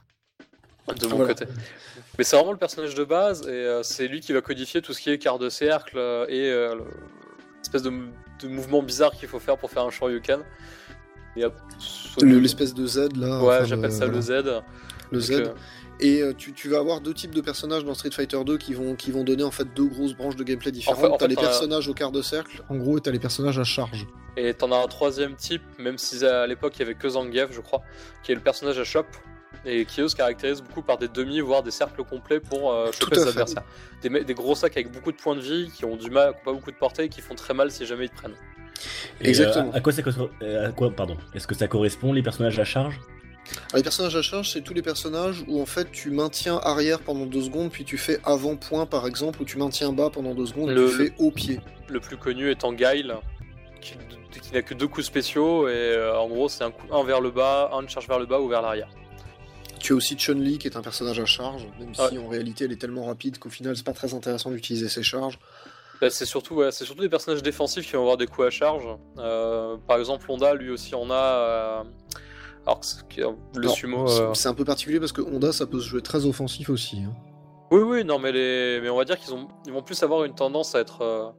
De mon Voilà. côté. Mais c'est vraiment le personnage de base, et euh, c'est lui qui va codifier tout ce qui est quart de cercle euh, et euh, le- l'espèce de, de mouvement bizarre qu'il faut faire pour faire un Shoryuken. Et, Le- L'espèce de Z là. Ouais, enfin, j'appelle le- ça voilà, le Z. le Z. Donc, euh, Et euh, tu, tu vas avoir deux types de personnages dans Street Fighter deux qui vont, qui vont donner en fait deux grosses branches de gameplay différentes. En fait- en t'as fait, les t'en as- personnages au quart de cercle, en gros, et t'as les personnages à charge. Et t'en as un troisième type, même si à l'époque il y avait que Zangief, je crois, qui est le personnage à shop, et qui eux se caractérise beaucoup par des demi, voire des cercles complets pour euh, choper Tout à ses fait. adversaires. Des, me- des gros sacs avec beaucoup de points de vie, qui ont du mal, qui ont pas beaucoup de portée, et qui font très mal si jamais ils te prennent. Et, Exactement. euh, à quoi ça co- euh, à quoi pardon Est-ce que ça correspond les personnages à charge? Alors, les personnages à charge, c'est tous les personnages où en fait tu maintiens arrière pendant deux secondes, puis tu fais avant point par exemple, ou tu maintiens bas pendant deux secondes, et Le- tu fais haut pied. Le plus connu étant Guile, qui, qui n'a que deux coups spéciaux, et euh, en gros c'est un, coup, un vers le bas, un de charge vers le bas ou vers l'arrière. Tu as aussi Chun-Li qui est un personnage à charge, même si Ouais. en réalité elle est tellement rapide qu'au final c'est pas très intéressant d'utiliser ses charges. Là, c'est surtout, ouais, c'est surtout des personnages défensifs qui vont avoir des coups à charge. Euh, par exemple, Honda, lui aussi en a. euh, alors que c'est- que le Alors, sumo. c'est- euh, C'est un peu particulier parce que Honda ça peut se jouer très offensif aussi. hein. Oui, oui, non, mais, les... mais on va dire qu'ils ont... ils vont plus avoir une tendance à être euh,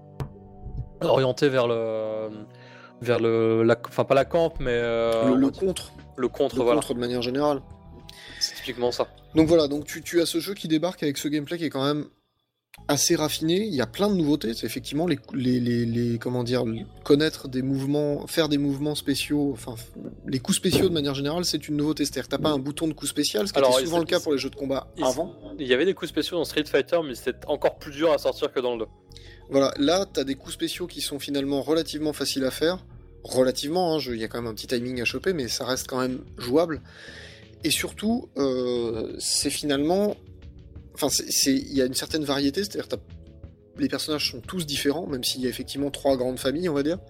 orientés vers le. Vers le. La... Enfin, pas la camp, mais. euh, le, le contre, le contre, le voilà. contre de manière générale. C'est typiquement ça. Donc voilà, donc tu, tu as ce jeu qui débarque avec ce gameplay qui est quand même assez raffiné. Il y a plein de nouveautés. C'est effectivement les, les, les, les- comment dire, connaître des mouvements, faire des mouvements spéciaux, enfin les coups spéciaux de manière générale, c'est une nouveauté. C'est-à-dire que t'as pas un bouton de coup spécial, ce qui Alors, était il souvent s'est- le cas pour les jeux de combat il- avant. Il y avait des coups spéciaux dans Street Fighter, mais c'était encore plus dur à sortir que dans le deux. Voilà, là t'as des coups spéciaux qui sont finalement relativement faciles à faire. Relativement, hein, je- il y a quand même un petit timing à choper, mais ça reste quand même jouable. Et surtout, euh, c'est finalement, enfin, c'est- c'est- il y a une certaine variété, c'est-à-dire t'as- les personnages sont tous différents, même s'il y a effectivement trois grandes familles, on va dire.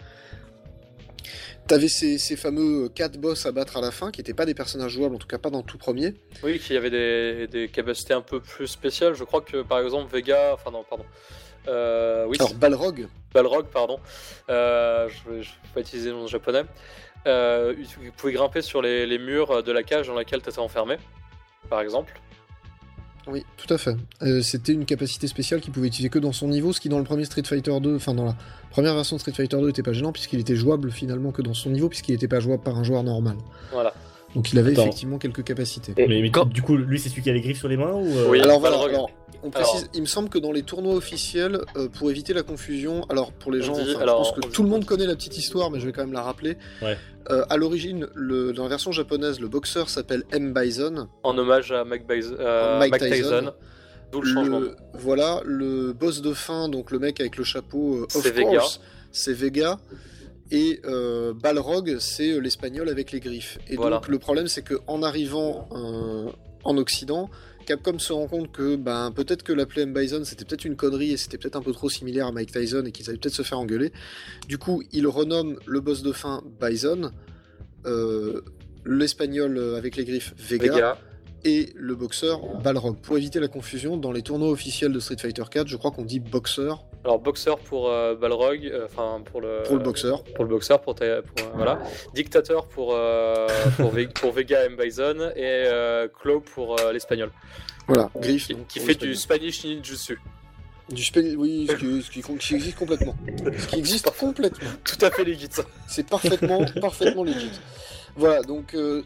T'avais ces, ces fameux quatre boss à battre à la fin, qui n'étaient pas des personnages jouables, en tout cas pas dans le tout premier. Oui, qu'il y avait des, des capacités un peu plus spéciales. Je crois que par exemple Vega. Enfin, non, pardon. Euh, oui, Alors Balrog, Balrog, pardon. Euh, je ne vais pas utiliser le nom japonais. Euh, il pouvait grimper sur les, les murs de la cage dans laquelle tu étais enfermé, par exemple. oui, tout à fait. Euh, c'était une capacité spéciale qu'il pouvait utiliser que dans son niveau, ce qui dans le premier Street Fighter deux, enfin dans la première version de Street Fighter deux était pas gênant, puisqu'il était jouable finalement que dans son niveau, puisqu'il n'était pas jouable par un joueur normal. Voilà. Donc il avait Attends. effectivement quelques capacités. Mais, mais Quand- du coup, lui, c'est celui qui a les griffes sur les mains ou euh, Oui. Alors voilà, Balrog. alors, on précise, Alors- il me semble que dans les tournois officiels, euh, pour éviter la confusion, alors pour les On gens, dit- enfin, alors, je pense que on tout le dit- monde connaît la petite histoire, mais je vais quand même la rappeler. Ouais. Euh, à l'origine, le- dans la version japonaise, le boxeur s'appelle M. Bison. En hommage à Mike, Bison, euh, Mike Mike Tyson. Tyson. D'où le changement. Le, voilà, le boss de fin, donc le mec avec le chapeau, euh, of C'est Vega. course, c'est Vega. Et euh, Balrog, c'est euh, l'espagnol avec les griffes. Et Voilà. donc le problème, c'est qu'en arrivant euh, en Occident, Capcom se rend compte que ben, peut-être que l'appeler M. Bison, c'était peut-être une connerie et c'était peut-être un peu trop similaire à Mike Tyson et qu'ils allaient peut-être se faire engueuler. Du coup, il renomme le boss de fin Bison, euh, l'espagnol avec les griffes Vega, Vega. et le boxeur Balrog. Pour éviter la confusion, dans les tournois officiels de Street Fighter quatre, je crois qu'on dit boxeur Alors boxeur pour euh, Balrog, euh, enfin pour le pour le boxeur. pour le boxeur pour, ta- pour, euh, voilà, dictateur pour euh, pour, Ve- pour Vega M Bison et euh, Claw pour euh, l'espagnol Voilà, griffe. qui, donc, qui pour fait l'espagnol. du Spanish Ninjutsu. Du spé- oui, ce qui, ce qui, ce qui existe complètement. Ce qui existe complètement. Tout à fait legit. C'est parfaitement, parfaitement legit. Voilà, donc euh,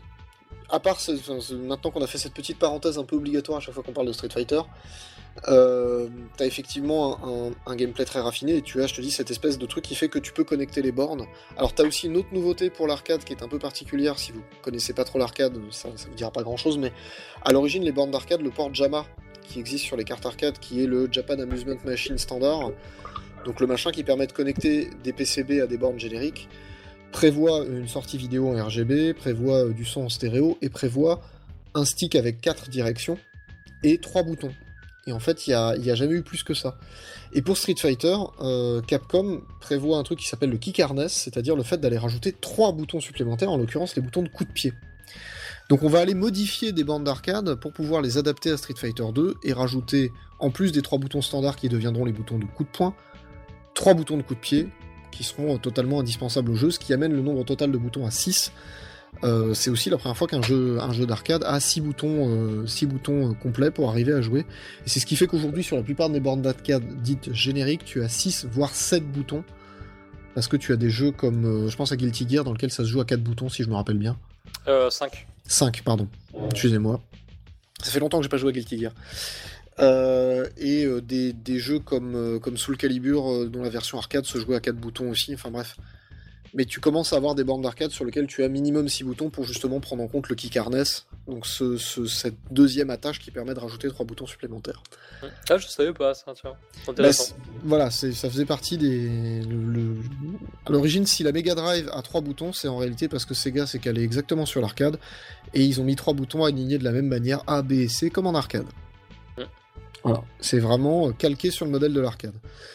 à part ce- enfin, ce- maintenant qu'on a fait cette petite parenthèse un peu obligatoire à chaque fois qu'on parle de Street Fighter, euh, t'as effectivement un, un- un gameplay très raffiné et tu as, je te dis, cette espèce de truc qui fait que tu peux connecter les bornes. Alors t'as aussi une autre nouveauté pour l'arcade qui est un peu particulière. Si vous connaissez pas trop l'arcade, ça, ça vous dira pas grand chose, mais à l'origine les bornes d'arcade, le port JAMA qui existe sur les cartes arcade, qui est le Japan Amusement Machine standard, donc le machin qui permet de connecter des P C B à des bornes génériques, prévoit une sortie vidéo en R G B, prévoit euh, du son en stéréo et prévoit un stick avec quatre directions et trois boutons. Et en fait, il n'y a, il y a jamais eu plus que ça. Et pour Street Fighter, euh, Capcom prévoit un truc qui s'appelle le kick harness, c'est-à-dire le fait d'aller rajouter trois boutons supplémentaires, en l'occurrence les boutons de coup de pied. Donc on va aller modifier des bandes d'arcade pour pouvoir les adapter à Street Fighter deux et rajouter, en plus des trois boutons standards qui deviendront les boutons de coup de poing, trois boutons de coup de pied qui seront totalement indispensables au jeu, ce qui amène le nombre total de boutons à six. Euh, c'est aussi la première fois qu'un jeu, un jeu d'arcade a six boutons, euh, six boutons euh, complets pour arriver à jouer. Et c'est ce qui fait qu'aujourd'hui, sur la plupart des bornes d'arcade dites génériques, tu as six voire sept boutons. Parce que tu as des jeux comme, euh, je pense à Guilty Gear, dans lequel ça se joue à quatre boutons, si je me rappelle bien. Euh, cinq. cinq, pardon. Excusez-moi. Ça fait longtemps que j'ai pas joué à Guilty Gear. Euh, et euh, des, des jeux comme, euh, comme Soul Calibur, euh, dont la version arcade se jouait à quatre boutons aussi, enfin bref. Mais tu commences à avoir des bornes d'arcade sur lesquelles tu as minimum six boutons pour justement prendre en compte le kick harness, donc ce, ce- cette deuxième attache qui permet de rajouter trois boutons supplémentaires. Ah, je savais pas ça, tiens. Bah, Intéressant. c'est- voilà, c'est, ça faisait partie des... le- le- À l'origine, si la Mega Drive a trois boutons, c'est en réalité parce que Sega s'est calé exactement sur l'arcade, et ils ont mis trois boutons alignés de la même manière, A, B et C, comme en arcade. Mm. Voilà, c'est vraiment euh, calqué sur le modèle de l'arcade.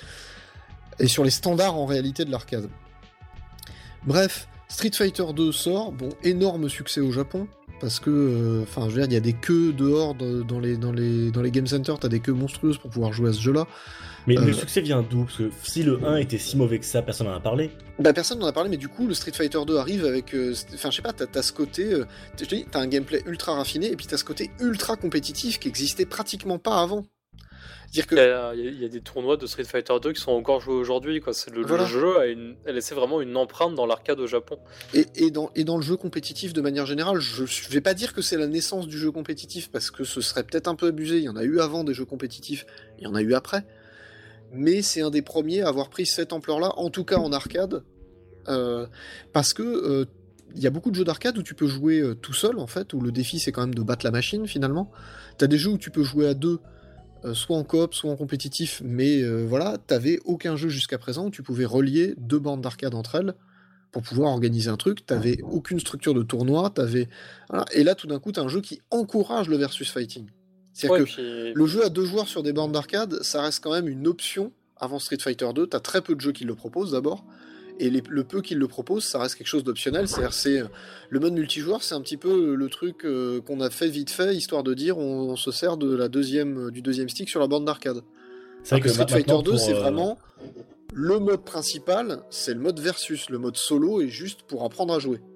Et sur les standards en réalité de l'arcade. Bref, Street Fighter deux sort, bon, énorme succès au Japon, parce que, enfin, euh, je veux dire, il y a des queues dehors de- dans les, dans les, dans les game centers, t'as des queues monstrueuses pour pouvoir jouer à ce jeu-là. Mais, Euh. mais le succès vient d'où? Parce que si le un était si mauvais que ça, personne n'en a parlé. Bah personne n'en a parlé, mais du coup le Street Fighter deux arrive avec, euh, st- enfin je sais pas, t'as, t'as ce côté, euh, je te dis, t'as un gameplay ultra raffiné, et puis t'as ce côté ultra compétitif qui existait pratiquement pas avant. Dire que, Il y, a, il y a- il y a des tournois de Street Fighter deux qui sont encore joués aujourd'hui, quoi. C'est le, le Voilà. jeu a, une, a laissé vraiment une empreinte dans l'arcade au Japon. et, et, dans, et dans le jeu compétitif de manière générale, je, je vais pas dire que c'est la naissance du jeu compétitif, parce que ce serait peut-être un peu abusé, il y en a eu avant des jeux compétitifs, il y en a eu après, mais c'est un des premiers à avoir pris cette ampleur-là, en tout cas en arcade, euh, parce que euh, il y a beaucoup de jeux d'arcade où tu peux jouer euh, tout seul, en fait, où le défi c'est quand même de battre la machine, finalement. T'as des jeux où tu peux jouer à deux, euh, soit en coop, soit en compétitif, mais euh, voilà, t'avais aucun jeu jusqu'à présent où tu pouvais relier deux bandes d'arcade entre elles pour pouvoir organiser un truc, t'avais aucune structure de tournoi, t'avais... Voilà. Et là, tout d'un coup, t'as un jeu qui encourage le versus fighting. C'est-à-dire Ouais, que puis- le jeu à deux joueurs sur des bornes d'arcade, ça reste quand même une option avant Street Fighter deux. T'as très peu de jeux qui le proposent d'abord, et les- le peu qui le proposent, ça reste quelque chose d'optionnel. C'est-à-dire, c'est le mode multijoueur, c'est un petit peu le truc euh, qu'on a fait vite fait, histoire de dire on, on se sert de la deuxième, du deuxième stick sur la borne d'arcade. C'est vrai Alors que Street ma- Fighter maintenant, deux, pour, c'est euh, vraiment le mode principal, c'est le mode versus. Le mode solo est juste pour apprendre à jouer.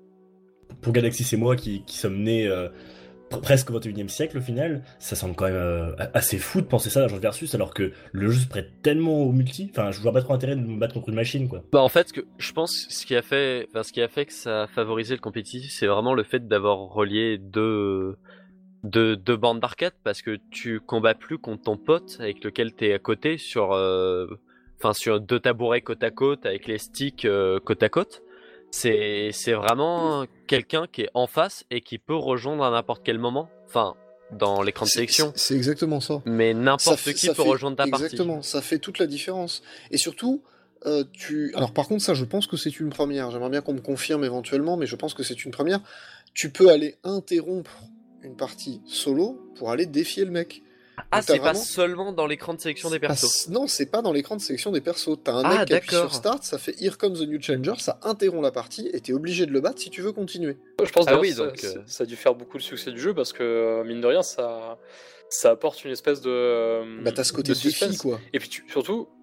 Pour Galaxy et moi qui, qui sommes nés euh, pr- presque au vingt et unième siècle au final, ça semble quand même euh, assez fou de penser ça d'un jeu de versus alors que le jeu se prête tellement au multi. Enfin, je vois pas trop intérêt de me battre contre une machine quoi. Bah en fait, ce que, je pense ce qui a fait, enfin, ce qui a fait que ça a favorisé le compétitif, c'est vraiment le fait d'avoir relié deux, deux, deux bandes d'arcade parce que tu combats plus contre ton pote avec lequel t'es à côté sur, euh, enfin sur deux tabourets côte à côte avec les sticks euh, côte à côte. C'est, c'est vraiment quelqu'un qui est en face et qui peut rejoindre à n'importe quel moment. Enfin, dans l'écran de C'est- sélection. C'est c'est exactement ça. Mais Ça n'importe fait- qui ça peut fait- rejoindre ta partie. Exactement, ça fait toute la différence. Et surtout, euh, tu. Alors par contre, ça, je pense que c'est une première. J'aimerais bien qu'on me confirme éventuellement, mais je pense que c'est une première. Tu peux aller interrompre une partie solo pour aller défier le mec. Ah, Donc, t'as c'est pas vraiment- seulement dans l'écran de sélection des Pas- persos. non, c'est pas dans l'écran de sélection des persos. T'as un Ah, mec qui appuie d'accord. sur Start, ça fait Here comes the new challenger, ça interrompt la partie et t'es obligé de le battre si tu veux continuer. Je pense Ah d'ailleurs oui, que ça, donc, ça- euh, ça a dû faire beaucoup le succès du jeu parce que, euh, mine de rien, ça, ça apporte une espèce de. euh, Bah t'as ce côté de défi suspense. quoi. Et puis tu- surtout,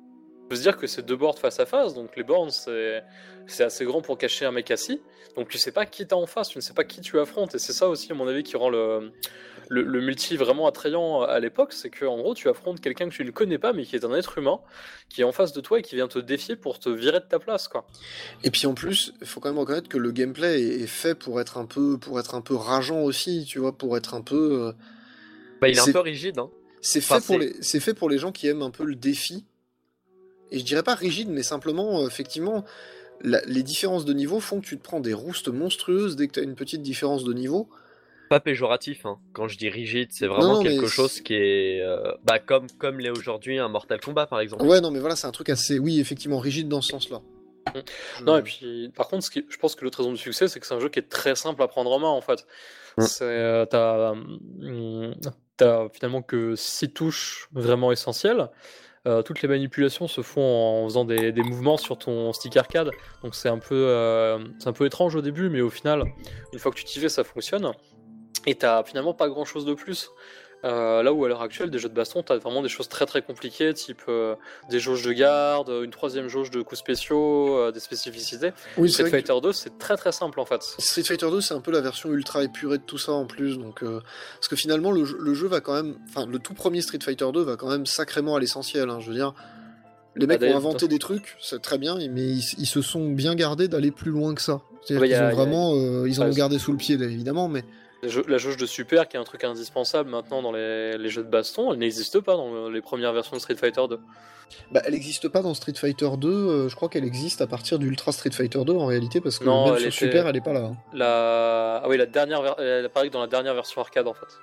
faut se dire que c'est deux boards face à face, donc les bornes c'est c'est assez grand pour cacher un mec assis. Donc tu sais pas qui t'as en face, tu ne sais pas qui tu affrontes, et c'est ça aussi à mon avis qui rend le le, le multi vraiment attrayant à l'époque, c'est que en gros tu affrontes quelqu'un que tu ne connais pas mais qui est un être humain qui est en face de toi et qui vient te défier pour te virer de ta place quoi. Et puis en plus, il faut quand même reconnaître que le gameplay est, est fait pour être un peu pour être un peu rageant aussi, tu vois, pour être un peu. euh, Bah, il est un C'est- peu rigide, hein. C'est fait Enfin, pour c'est- les c'est fait pour les gens qui aiment un peu le défi. Et je dirais pas rigide, mais simplement, euh, effectivement, la- les différences de niveau font que tu te prends des roustes monstrueuses dès que tu as une petite différence de niveau. Pas péjoratif, hein. Quand je dis rigide, c'est Non, vraiment non, mais quelque c'est- chose qui est euh, bah, comme, comme l'est aujourd'hui un Mortal Kombat par exemple. Ouais, non, mais voilà, c'est un truc assez, oui, effectivement, rigide dans ce sens-là. Je- Non, et puis, par contre, ce qui, je pense que l'autre raison du succès, c'est que c'est un jeu qui est très simple à prendre en main, en fait. Mm. C'est, euh, t'as, hum, t'as finalement que six touches vraiment essentielles. Euh, toutes les manipulations se font en faisant des, des mouvements sur ton stick arcade. Donc c'est un peu, euh, c'est un peu étrange au début, mais au final, une fois que tu t'y fais, ça fonctionne. Et t'as finalement pas grand chose de plus. Euh, là où à l'heure actuelle, des jeux de baston, t'as vraiment des choses très très compliquées, type euh, des jauges de garde, une troisième jauge de coups spéciaux, euh, des spécificités. Oui, c'est Street vrai que Fighter deux, c'est très très simple en fait. Street Fighter deux, c'est un peu la version ultra épurée de tout ça en plus. Donc, euh, parce que finalement, le, jeu- le jeu va quand même. Enfin, le tout premier Street Fighter deux va quand même sacrément à l'essentiel. hein. Je veux dire, les mecs Ah, d'ailleurs, ont inventé des trucs, c'est très bien, mais ils, ils se sont bien gardés d'aller plus loin que ça. C'est-à-dire Ouais, y qu'ils a- ont y a- vraiment. euh, ils en Ouais, ont c'est- gardé sous le pied, évidemment, mais. La jau- La jauge de super, qui est un truc indispensable maintenant dans les, les jeux de baston, elle n'existe pas dans le- les premières versions de Street Fighter deux. Bah, elle n'existe pas dans Street Fighter deux, euh, je crois qu'elle existe à partir d'Ultra Street Fighter deux en réalité, parce que Non, même elle sur était- Super, elle est pas là. hein. La... Ah oui, la dernière, ver- elle apparaît que dans la dernière version arcade en fait.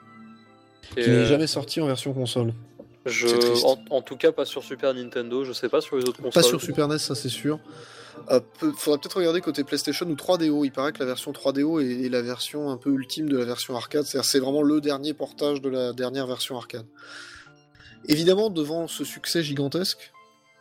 Et, Qui n'est euh, jamais sorti en version console. je... c'est triste. en, en tout cas, pas sur Super Nintendo, je sais pas sur les autres consoles. Pas sur Super N E S, ça c'est sûr. Euh, peu- faudra peut-être regarder côté PlayStation ou trois D O. Il paraît que la version trois D O est, est la version un peu ultime de la version arcade. C'est-à-dire c'est vraiment le dernier portage de la dernière version arcade. Évidemment, devant ce succès gigantesque,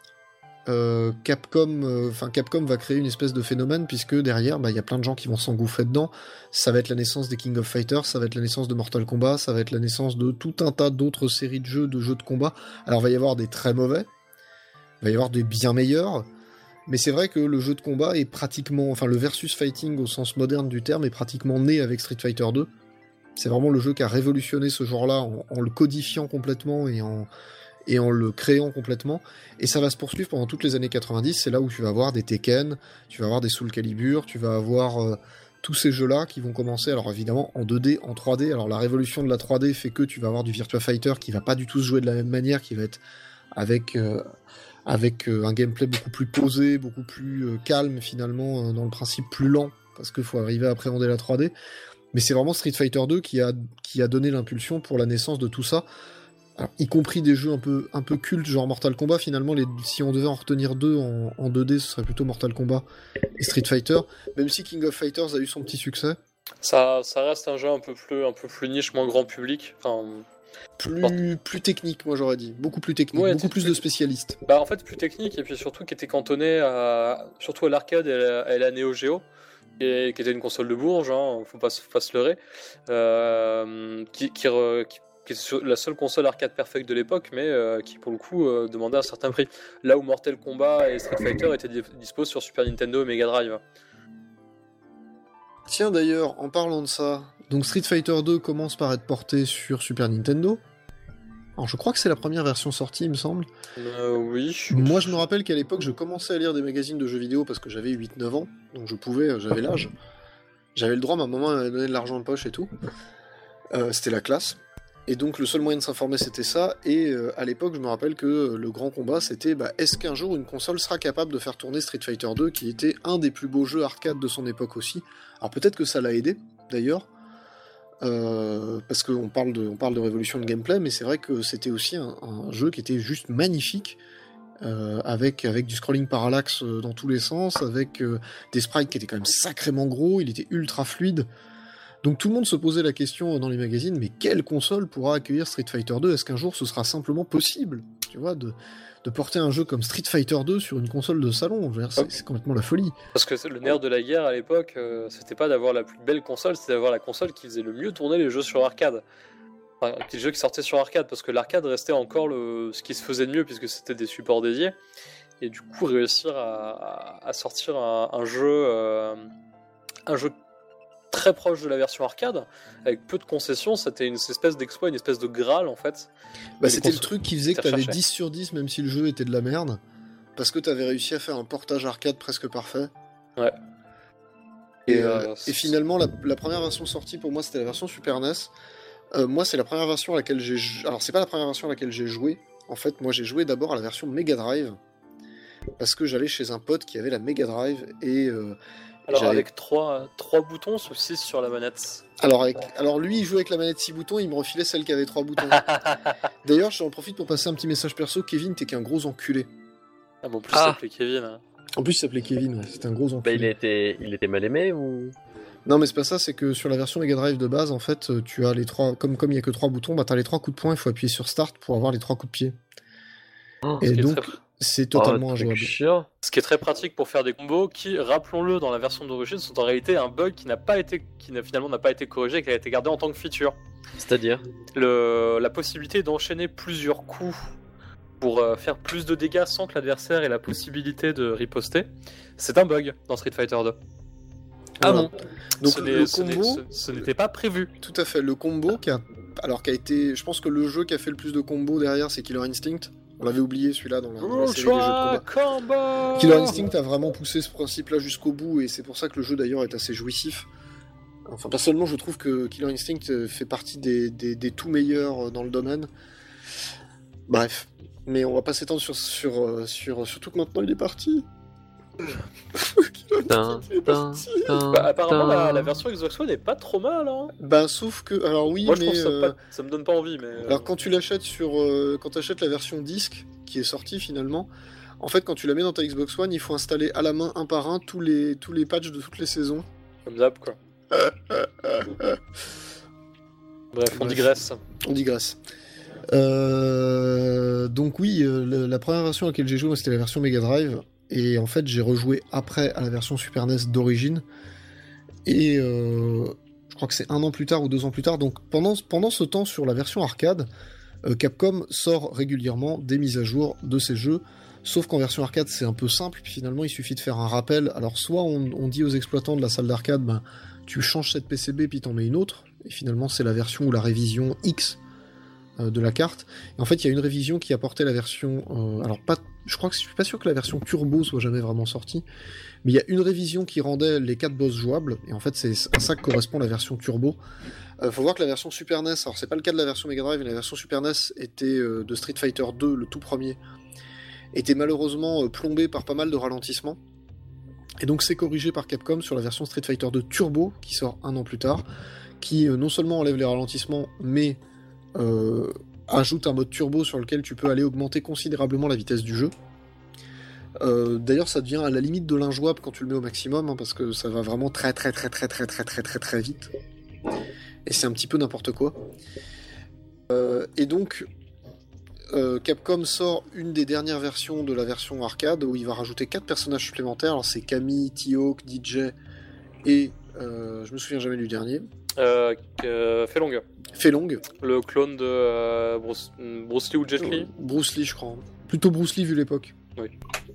euh, Capcom, euh, enfin Capcom va créer une espèce de phénomène puisque derrière, bah, il y a plein de gens qui vont s'engouffrer dedans. Ça va être la naissance des King of Fighters, ça va être la naissance de Mortal Kombat, ça va être la naissance de tout un tas d'autres séries de jeux, de jeux de combat. Alors il va y avoir des très mauvais, il va y avoir des bien meilleurs. Mais c'est vrai que le jeu de combat est pratiquement, enfin le versus fighting au sens moderne du terme est pratiquement né avec Street Fighter deux. C'est vraiment le jeu qui a révolutionné ce genre-là en, en le codifiant complètement et en, et en le créant complètement. Et ça va se poursuivre pendant toutes les années quatre-vingt-dix. C'est là où tu vas avoir des Tekken, tu vas avoir des Soul Calibur, tu vas avoir euh, tous ces jeux-là qui vont commencer, alors évidemment en deux D, en trois D. Alors la révolution de la trois D fait que tu vas avoir du Virtua Fighter qui va pas du tout se jouer de la même manière, qui va être avec... Euh, avec euh, un gameplay beaucoup plus posé, beaucoup plus euh, calme finalement, euh, dans le principe plus lent, parce qu'il faut arriver à appréhender la trois D. Mais c'est vraiment Street Fighter deux qui a, qui a donné l'impulsion pour la naissance de tout ça, alors, y compris des jeux un peu, un peu cultes, genre Mortal Kombat. Finalement, les, si on devait en retenir deux en, en deux D, ce serait plutôt Mortal Kombat et Street Fighter, même si King of Fighters a eu son petit succès. Ça, ça reste un jeu un peu plus, un peu plus niche, moins grand public. Enfin, Plus, plus technique, moi j'aurais dit. Beaucoup plus technique, Ouais, beaucoup c'est plus plus- de spécialistes. bah, en fait, plus technique et puis surtout qui était cantonné à, surtout à l'arcade et à la, et à la Neo Geo, et, qui était une console de Bourges, hein, faut pas, se- faut pas se leurrer, euh, qui, qui, re- qui- qui est sur- la seule console arcade perfecte de l'époque, mais euh, qui pour le coup euh, demandait un certain prix. Là où Mortal Kombat et Street Fighter étaient di- dispo sur Super Nintendo et Mega Drive. Tiens d'ailleurs, en parlant de ça, donc Street Fighter deux commence par être porté sur Super Nintendo. Alors je crois que c'est la première version sortie, il me semble. Euh, oui. Moi je me rappelle qu'à l'époque je commençais à lire des magazines de jeux vidéo parce que j'avais huit neuf ans, donc je pouvais, euh, j'avais l'âge. J'avais le droit, ma maman m'avait donné de l'argent de poche et tout. Euh, c'était la classe. Et donc le seul moyen de s'informer c'était ça, et euh, à l'époque je me rappelle que euh, le grand combat c'était bah, est-ce qu'un jour une console sera capable de faire tourner Street Fighter deux, qui était un des plus beaux jeux arcade de son époque aussi. Alors peut-être que ça l'a aidé d'ailleurs, euh, parce qu'on parle, de, on parle de révolution de gameplay, mais c'est vrai que c'était aussi un, un jeu qui était juste magnifique, euh, avec, avec du scrolling parallaxe euh, dans tous les sens, avec euh, des sprites qui étaient quand même sacrément gros, il était ultra fluide. Donc tout le monde se posait la question dans les magazines, mais quelle console pourra accueillir Street Fighter deux? Est-ce qu'un jour ce sera simplement possible, tu vois, de, de porter un jeu comme Street Fighter deux sur une console de salon? Je veux dire, c'est, c'est complètement la folie. Parce que c'est- le nerf de la guerre à l'époque, euh, c'était pas d'avoir la plus belle console, c'était d'avoir la console qui faisait le mieux tourner les jeux sur arcade. Enfin, les jeux qui sortaient sur arcade, parce que l'arcade restait encore le... ce qui se faisait de mieux, puisque c'était des supports dédiés. et du coup réussir à, à sortir un, un jeu, euh, un jeu très proche de la version arcade, avec peu de concessions. C'était une espèce d'exploit, une espèce de Graal en fait. Bah, Et c'était les le cons- truc qui faisait que ça t'avais cherchait. dix sur dix même si le jeu était de la merde, parce que t'avais réussi à faire un portage arcade presque parfait. Ouais. Et, Et, euh, euh, et finalement, la, la première version sortie pour moi, c'était la version Super N E S. Euh, moi, c'est la première version à laquelle j'ai... jou- Alors, c'est pas la première version à laquelle j'ai joué. En fait, moi, j'ai joué d'abord à la version Mega Drive, parce que j'allais chez un pote qui avait la Mega Drive, et... euh, Alors j'avais- avec trois, trois boutons ou six sur la manette. Alors, avec... Alors, lui, il jouait avec la manette six boutons, il me refilait celle qui avait trois boutons. D'ailleurs, j'en profite pour passer un petit message perso. Kevin, t'es qu'un gros enculé. Ah bon, en plus Ah. ça s'appelait Kevin. hein. En plus, il s'appelait Kevin, ouais, c'était un gros Bah, enculé. il était, il était mal aimé ou Non, mais c'est pas ça, c'est que sur la version Mega Drive de base, en fait, euh, tu as les trois, comme comme il y a que trois boutons, bah t'as les trois coups de poing, il faut appuyer sur Start pour avoir les trois coups de pied. Oh, Et Ce qui est donc, très- c'est totalement oh, truc injouable. chiant. Ce qui est très pratique pour faire des combos qui, rappelons-le, dans la version d'origine, sont en réalité un bug qui n'a pas été, qui n'a- finalement n'a pas été corrigé et qui a été gardé en tant que feature. C'est-à-dire Le, la possibilité d'enchaîner plusieurs coups pour euh, faire plus de dégâts sans que l'adversaire ait la possibilité de riposter, c'est un bug dans Street Fighter deux. Ah Voilà. bon Donc ce le n'est- ce n'est- combo, ce- ce n'était pas prévu. tout à fait, le combo qui a, alors qui a été, je pense que le jeu qui a fait le plus de combos derrière, c'est Killer Instinct. On l'avait oublié celui-là dans la, dans la série des jeux de Ultra combat. combo. Killer Instinct a vraiment poussé ce principe-là jusqu'au bout, et c'est pour ça que le jeu d'ailleurs est assez jouissif. Enfin, personnellement, je trouve que Killer Instinct euh, fait partie des, des, des tout meilleurs euh, dans le domaine. Bref, mais on va pas s'étendre sur, sur, euh, sur, surtout que maintenant il est parti. Killer Tin, Instinct, il est tin, parti. tin, Bah, apparemment, la, tin. la version Xbox One est pas trop mal. Hein. Bah, sauf que, alors oui, Moi, je mais trouve ça, euh, pas, ça me donne pas envie. Mais euh, alors quand tu l'achètes sur, euh, quand tu achètes la version disque qui est sortie finalement, en fait, quand tu la mets dans ta Xbox One, il faut installer à la main un par un tous les tous les patchs de toutes les saisons. comme d'hab, quoi. Bref, on Bref. digresse. On digresse. Euh, donc oui, euh, le- la première version à laquelle j'ai joué, moi, c'était la version Mega Drive, et en fait j'ai rejoué après à la version Super N E S d'origine, et euh, je crois que c'est un an plus tard ou deux ans plus tard, donc pendant, pendant ce temps sur la version arcade, euh, Capcom sort régulièrement des mises à jour de ces jeux, sauf qu'en version arcade c'est un peu simple, puis finalement il suffit de faire un rappel, alors soit on, on dit aux exploitants de la salle d'arcade, ben, tu changes cette P C B puis t'en mets une autre, et finalement c'est la version ou la révision X euh, de la carte. Et en fait, il y a une révision qui apportait la version. Euh, alors, pas, je crois que je suis pas sûr que la version turbo soit jamais vraiment sortie, mais il y a une révision qui rendait les quatre boss jouables. Et en fait, c'est à ça que correspond la version turbo. Euh, faut voir que la version Super N E S, alors c'est pas le cas de la version Mega Drive, mais la version Super N E S était euh, de Street Fighter deux, le tout premier, était malheureusement euh, plombée par pas mal de ralentissements. Et donc c'est corrigé par Capcom sur la version Street Fighter deux Turbo, qui sort un an plus tard, qui euh, non seulement enlève les ralentissements, mais euh, ajoute un mode turbo sur lequel tu peux aller augmenter considérablement la vitesse du jeu. Euh, D'ailleurs, ça devient à la limite de l'injouable quand tu le mets au maximum, hein, parce que ça va vraiment très très très très très très très très très vite. Et c'est un petit peu n'importe quoi. Euh, et donc, euh, Capcom sort une des dernières versions de la version arcade où il va rajouter quatre personnages supplémentaires. Alors c'est Camille, T-Hawk, D J et euh, je me souviens jamais du dernier. Euh, euh, Fei Long, Felong. le clone de euh, Bruce, Bruce Lee ou Jet Li. Bruce Lee, je crois. Plutôt Bruce Lee vu l'époque. Oui.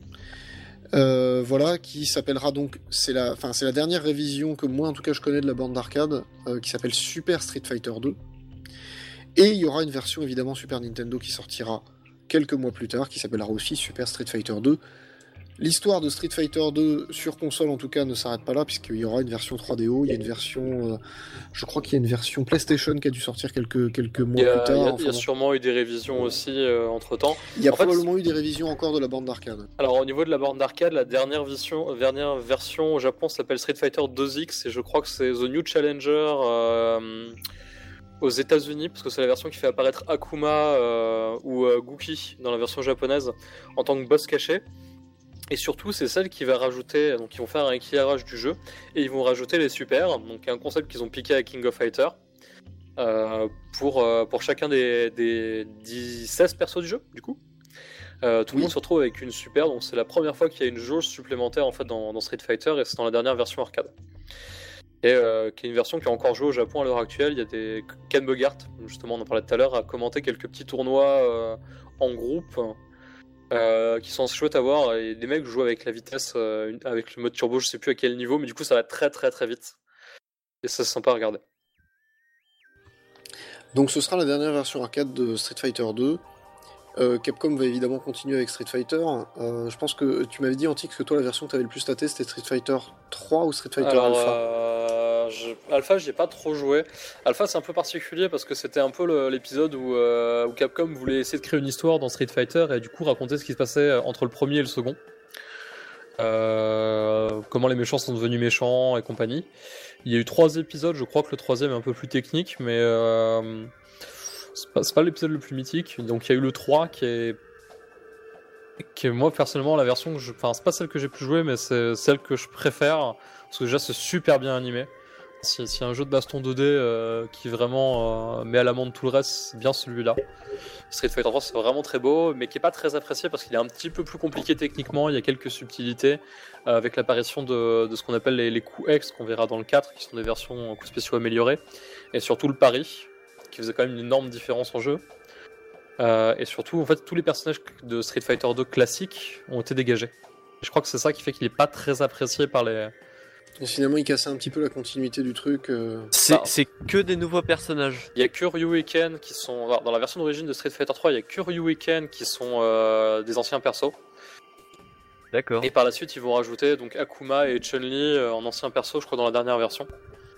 Euh, voilà, qui s'appellera donc, c'est la, enfin c'est la dernière révision que moi en tout cas je connais de la bande d'arcade, euh, qui s'appelle Super Street Fighter deux. Et il y aura une version évidemment Super Nintendo qui sortira quelques mois plus tard, qui s'appellera aussi Super Street Fighter deux. L'histoire de Street Fighter deux sur console en tout cas ne s'arrête pas là, puisqu'il y aura une version trois D O, il y a une version, euh, je crois qu'il y a une version PlayStation qui a dû sortir quelques, quelques mois Il y a, plus tard. il y a- Enfin, il y a bon. sûrement eu des révisions aussi euh, entre temps. Il y a en fait, probablement eu des révisions encore de la bande d'arcade. Alors au niveau de la borne d'arcade, la dernière version, dernière version au Japon s'appelle Street Fighter deux X et je crois que c'est The New Challenger euh, aux États-Unis parce que c'est la version qui fait apparaître Akuma euh, ou euh, Gookie dans la version japonaise en tant que boss caché. Et surtout, c'est celle qui va rajouter, donc ils vont faire un équilibrage du jeu et ils vont rajouter les super, donc un concept qu'ils ont piqué à King of Fighter euh, pour euh, pour chacun des des dix, seize persos du jeu du coup. Euh, tout le Oui. monde se retrouve avec une super, donc c'est la première fois qu'il y a une jauge supplémentaire en fait dans, dans Street Fighter et c'est dans la dernière version arcade. Et euh, qui est une version qui est encore jouée au Japon à l'heure actuelle. Il y a des Ken Bogart, justement on en parlait tout à l'heure, a commenté quelques petits tournois euh, en groupe euh, qui sont chouettes à voir. Et les mecs jouent avec la vitesse, euh, une- avec le mode turbo, je sais plus à quel niveau, mais du coup ça va très très très vite. Et ça c'est sympa à regarder. Donc ce sera la dernière version arcade de Street Fighter deux. Euh, Capcom va évidemment continuer avec Street Fighter. Euh, je pense que tu m'avais dit, Antix, que toi la version que tu avais le plus tâté c'était Street Fighter trois ou Street Fighter Alors, Alpha. euh, je... Alpha, j'y ai pas trop joué. Alpha, c'est un peu particulier parce que c'était un peu le- l'épisode où, euh, où Capcom voulait essayer de créer une histoire dans Street Fighter et du coup raconter ce qui se passait entre le premier et le second. Euh, comment les méchants sont devenus méchants et compagnie. Il y a eu trois épisodes, je crois que le troisième est un peu plus technique, mais euh, c'est pas, c'est pas l'épisode le plus mythique. Donc il y a eu le trois qui est qui est moi personnellement la version que je, enfin c'est pas celle que j'ai pu jouer, mais c'est celle que je préfère parce que déjà c'est super bien animé. Si, si y a un jeu de baston deux D euh, qui vraiment euh, met à l'amende tout le reste, c'est bien celui-là. Street Fighter trois c'est vraiment très beau, mais qui est pas très apprécié parce qu'il est un petit peu plus compliqué techniquement. Il y a quelques subtilités euh, avec l'apparition de, de ce qu'on appelle les, les coups X qu'on verra dans le quatre, qui sont des versions coups spéciaux améliorés, et surtout le pari, qui faisait quand même une énorme différence en jeu. Euh, et surtout, en fait, tous les personnages de Street Fighter deux classiques ont été dégagés. Et je crois que c'est ça qui fait qu'il est pas très apprécié par les. Et finalement, il cassait un petit peu la continuité du truc. euh. C'est Bah, c'est que des nouveaux personnages. Il y a que Ryu et Ken qui sont alors, dans la version d'origine de Street Fighter trois. Il y a que Ryu et Ken qui sont euh, des anciens persos. D'accord. Et par la suite, ils vont rajouter donc Akuma et Chun-Li euh, en anciens persos, je crois, dans la dernière version.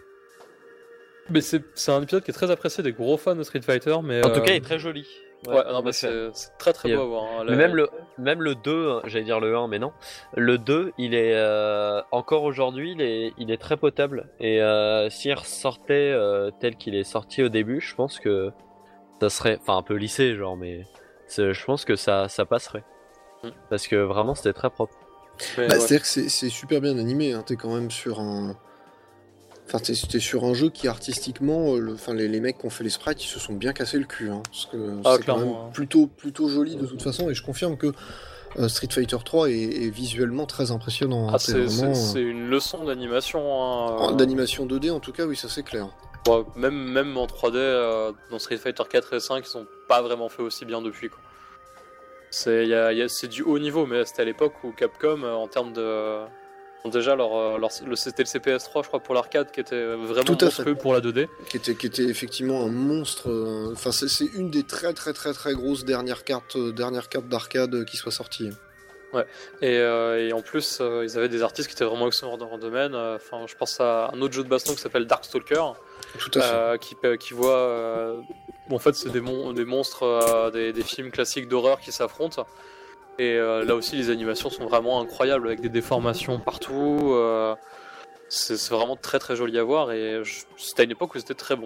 Mais c'est c'est un épisode qui est très apprécié des gros fans de Street Fighter. Mais En tout euh, cas, il est très joli. ouais, non, en bah, effet. c'est c'est très très Et, beau à voir. hein. Mais Le- même le, même le deux, hein, j'allais dire le un, mais non. Le deux, il est euh, encore aujourd'hui, il est, il est très potable. Et euh, s'il ressortait euh, tel qu'il est sorti au début, je pense que ça serait, enfin un peu lissé, genre, mais c'est- je pense que ça, ça passerait. Mm. Parce que vraiment, c'était très propre. mais Bah, ouais. C'est-à-dire que c'est c'est super bien animé. Hein. T'es quand même sur un. Enfin, t'es t'es sur un jeu qui artistiquement, euh, le- enfin, les, les mecs qui ont fait les sprites, ils se sont bien cassé le cul. Hein, parce que Ah, c'est quand même clairement, hein. plutôt, plutôt joli de toute façon. Et je confirme que euh, Street Fighter trois est, est visuellement très impressionnant. Hein. Ah, c'est c'est vraiment. c'est- c'est une leçon d'animation. hein, euh, euh, D'animation deux D, en tout cas, oui, ça c'est clair. bon, même, même en trois D, euh, dans Street Fighter quatre et cinq, ils sont pas vraiment fait aussi bien depuis. quoi. C'est y a- y a- c'est du haut niveau, mais c'était à l'époque où Capcom, euh, en termes de. bon, déjà, leur, euh, leur- le, c'était le C P S trois, je crois, pour l'arcade, qui était vraiment Tout à fait. monstrueux pour la deux D. Qui était, qui était effectivement un monstre. euh, Enfin, c'est c'est une des très très très très grosses dernières cartes, euh, dernières cartes d'arcade euh, qui soit sortie. Et, euh, et en plus, euh, ils avaient des artistes qui étaient vraiment excellents dans leur domaine. Euh, Enfin, je pense à un autre jeu de baston qui s'appelle Darkstalker, Tout à fait. euh, qui, euh, qui voit. euh, bon, en fait, c'est des, mon- des monstres, euh, des, des films classiques d'horreur qui s'affrontent. Et euh, là aussi, les animations sont vraiment incroyables avec des déformations partout. euh, c'est c'est vraiment très très joli à voir. Et je- c'était à une époque où c'était très bon.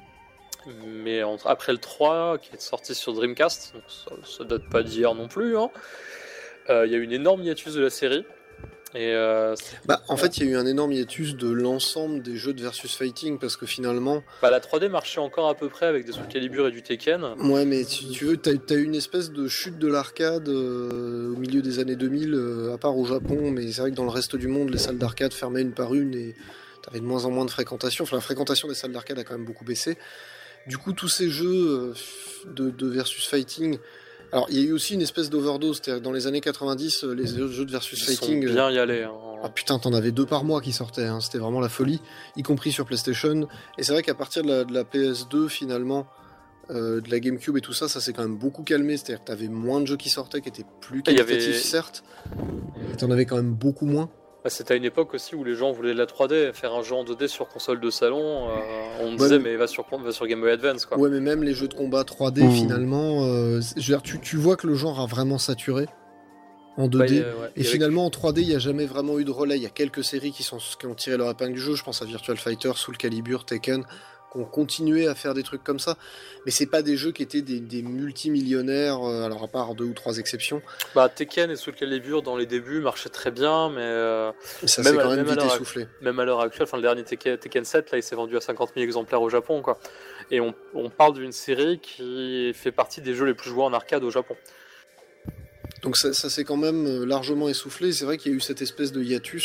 Mais entre- après le trois, qui est sorti sur Dreamcast, donc ça, ça date pas d'hier non plus, hein, euh, il y a eu une énorme hiatus de la série. Et euh, c'est- Bah, en fait, il y a eu un énorme hiatus de l'ensemble des jeux de versus fighting parce que finalement, bah, la trois D marchait encore à peu près avec des Soul Calibur et du Tekken. ouais, mais si tu veux, t'as as eu une espèce de chute de l'arcade euh, au milieu des années deux mille, euh, à part au Japon, mais c'est vrai que dans le reste du monde, les salles d'arcade fermaient une par une et t'avais de moins en moins de fréquentation. Enfin, la fréquentation des salles d'arcade a quand même beaucoup baissé. Du coup, tous ces jeux euh, de, de versus fighting. Alors, il y a eu aussi une espèce d'overdose, c'est-à-dire que dans les années quatre-vingt-dix, euh, les jeux de versus Ils sont fighting. euh, bien y aller. hein. Ah putain, t'en avais deux par mois qui sortaient, hein. C'était vraiment la folie, y compris sur PlayStation. Et c'est vrai qu'à partir de la, de la P S deux, finalement, euh, de la GameCube et tout ça, ça s'est quand même beaucoup calmé. C'est-à-dire que t'avais moins de jeux qui sortaient, qui étaient plus Il y avait- qualitatifs, certes. Et t'en avais quand même beaucoup moins. Bah, c'était à une époque aussi où les gens voulaient de la trois D, faire un jeu en deux D sur console de salon. euh, on me Ouais, disait, mais- mais va sur, va sur Game Boy Advance. Quoi. Ouais, mais même les jeux de combat trois D, Mmh. finalement, euh, je veux dire, tu, tu vois que le genre a vraiment saturé en deux D. Bah, il y a- ouais, Et il y avait- finalement, en trois D, il n'y a jamais vraiment eu de relais. Il y a quelques séries qui, sont, qui ont tiré leur épingle du jeu. Je pense à Virtua Fighter, Soul Calibur, Tekken, qui ont continué à faire des trucs comme ça. Mais c'est pas des jeux qui étaient des, des multimillionnaires, euh, alors à part deux ou trois exceptions. Bah, Tekken et Soul Calibur dans les débuts marchaient très bien, mais euh, Et ça Même s'est à- quand même même à vite l'heure essoufflé. même à l'heure actuelle, enfin, le dernier Tekken, Tekken sept, là, il s'est vendu à cinquante mille exemplaires au Japon. Quoi. Et on, on parle d'une série qui fait partie des jeux les plus joués en arcade au Japon. Donc ça, ça s'est quand même euh, largement essoufflé. C'est vrai qu'il y a eu cette espèce de hiatus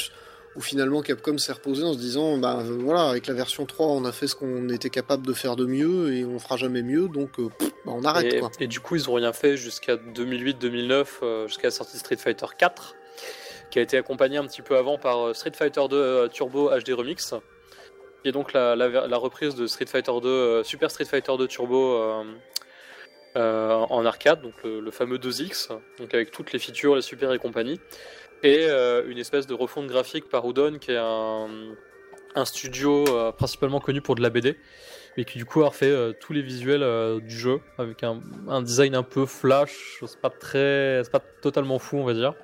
où finalement Capcom s'est reposé en se disant bah euh, voilà, avec la version trois on a fait ce qu'on était capable de faire de mieux et on fera jamais mieux, donc euh, pff, bah, on arrête Et, quoi. et du coup, ils ont rien fait jusqu'à deux mille huit deux mille neuf, euh, jusqu'à la sortie de Street Fighter quatre, qui a été accompagné un petit peu avant par euh, Street Fighter deux euh, Turbo H D Remix, qui est donc la, la, la reprise de Street Fighter deux, euh, Super Street Fighter deux Turbo euh, euh, en arcade, donc le, le fameux deux X, donc avec toutes les features, les super et compagnie, et euh, une espèce de refonte graphique par Udon, qui est un, un studio euh, principalement connu pour de la B D, mais qui du coup a refait euh, tous les visuels euh, du jeu, avec un, un design un peu flash, c'est pas très, c'est pas totalement fou on va dire.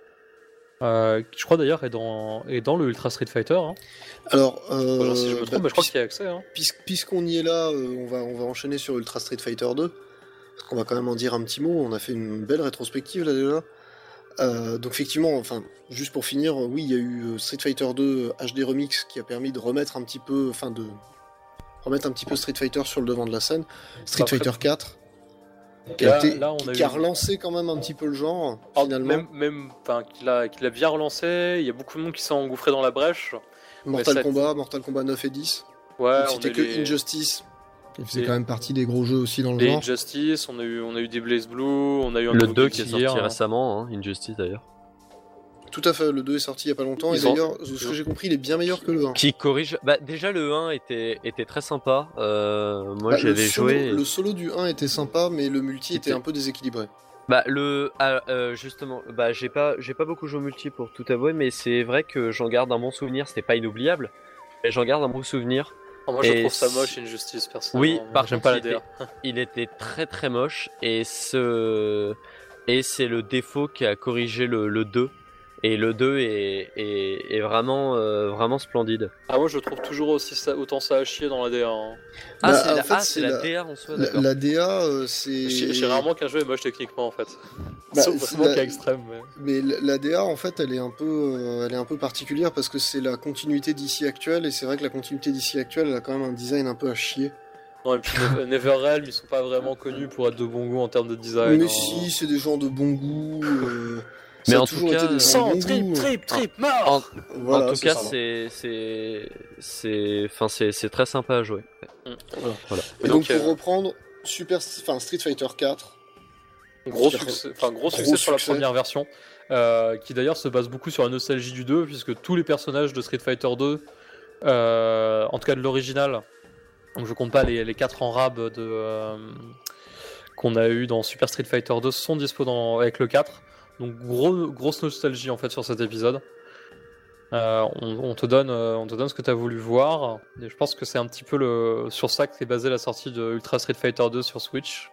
Euh, qui je crois d'ailleurs est dans, est dans le Ultra Street Fighter. Hein. Alors, euh, Enfin, si je me trompe, bah, mais je crois puis- qu'il y a accès. Hein. puis- puisqu'on y est là, euh, on, va, on va enchaîner sur Ultra Street Fighter deux. Parce qu'on va quand même en dire un petit mot. On a fait une belle rétrospective là déjà. Euh, donc effectivement, enfin, juste pour finir, euh, oui, il y a eu euh, Street Fighter deux H D Remix qui a permis de remettre un petit peu, enfin de remettre un petit peu Street Fighter sur le devant de la scène. Street Après- Fighter quatre, qui Là, a, été- là, on a qui a eu- relancé quand même un petit peu le genre Alors, finalement. même, même, enfin, qu'il a, qu'il a bien relancé. Il y a beaucoup de monde qui s'est engouffré dans la brèche. Mortal mais ça- Kombat, Mortal Kombat neuf et dix. Ouais, Donc, on c'était a que les, Injustice. Qui faisait les- quand même partie des gros jeux aussi dans le les genre. Injustice, on a eu, on a eu des Blaze Blue, on a eu un Le nouveau deux Guilty qui est sorti Gear. récemment, hein, Injustice d'ailleurs. Tout à fait, le deux est sorti il y a pas longtemps. Ils et ont- d'ailleurs, ce ils que ont- j'ai compris, il est bien meilleur que le un. Qui corrige. Bah, déjà le un était, était très sympa. Euh, moi Bah, j'avais le, solo, joué. le solo du un était sympa, mais le multi était Était- un peu déséquilibré. Bah le ah, euh, justement bah j'ai pas j'ai pas beaucoup joué au multi pour tout avouer, mais c'est vrai que j'en garde un bon souvenir. C'était pas inoubliable, mais j'en garde un bon souvenir. Oh, moi, je Et trouve ça si- moche, Injustice, personnellement. Oui, par j'aime contre, pas la il D A. était, il était très très moche et ce et c'est le défaut qui a corrigé le, le deux. Et le deux est, est, est vraiment euh, vraiment splendide. Ah, moi, je trouve toujours aussi ça, autant ça à chier dans la D A. Hein. Ah, Bah, c'est en la, fait, ah, c'est c'est la la- D A en soi, La, d'accord. la D A, euh, c'est. J'ai j'ai rarement qu'un jeu est moche techniquement, en fait. Bah, Sauf c'est vraiment la- cas extrême. Mais... Mais la la D A, en fait, elle est un peu, euh, elle est un peu particulière parce que c'est la continuité d'ici actuelle, et c'est vrai que la continuité d'ici actuelle, elle a quand même un design un peu à chier. Non, et puis Never- NetherRealm, ils sont pas vraiment connus pour être de bon goût en termes de design. mais hein. si, c'est des gens de bon goût. euh, Mais ça a en tout toujours cas, été des gens de Sans bon trip, goût. trip, trip, En, mort Voilà, en tout c'est cas, ça. c'est c'est c'est enfin c'est c'est très sympa à jouer. Et Et donc, donc, pour euh, reprendre, Super, enfin Street Fighter quatre. Gros Qui a fait- succès, enfin, gros gros succès sur la succès. première version, euh, qui d'ailleurs se base beaucoup sur la nostalgie du deux, puisque tous les personnages de Street Fighter deux, euh, en tout cas de l'original, donc je compte pas les, les quatre en rab de, euh, qu'on a eu dans Super Street Fighter deux, sont dispo dans, avec le quatre. Donc gros, grosse nostalgie en fait sur cet épisode. Euh, on, on te donne, euh, on te donne ce que tu as voulu voir, et je pense que c'est un petit peu le, sur ça qu'est basée la sortie de Ultra Street Fighter deux sur Switch.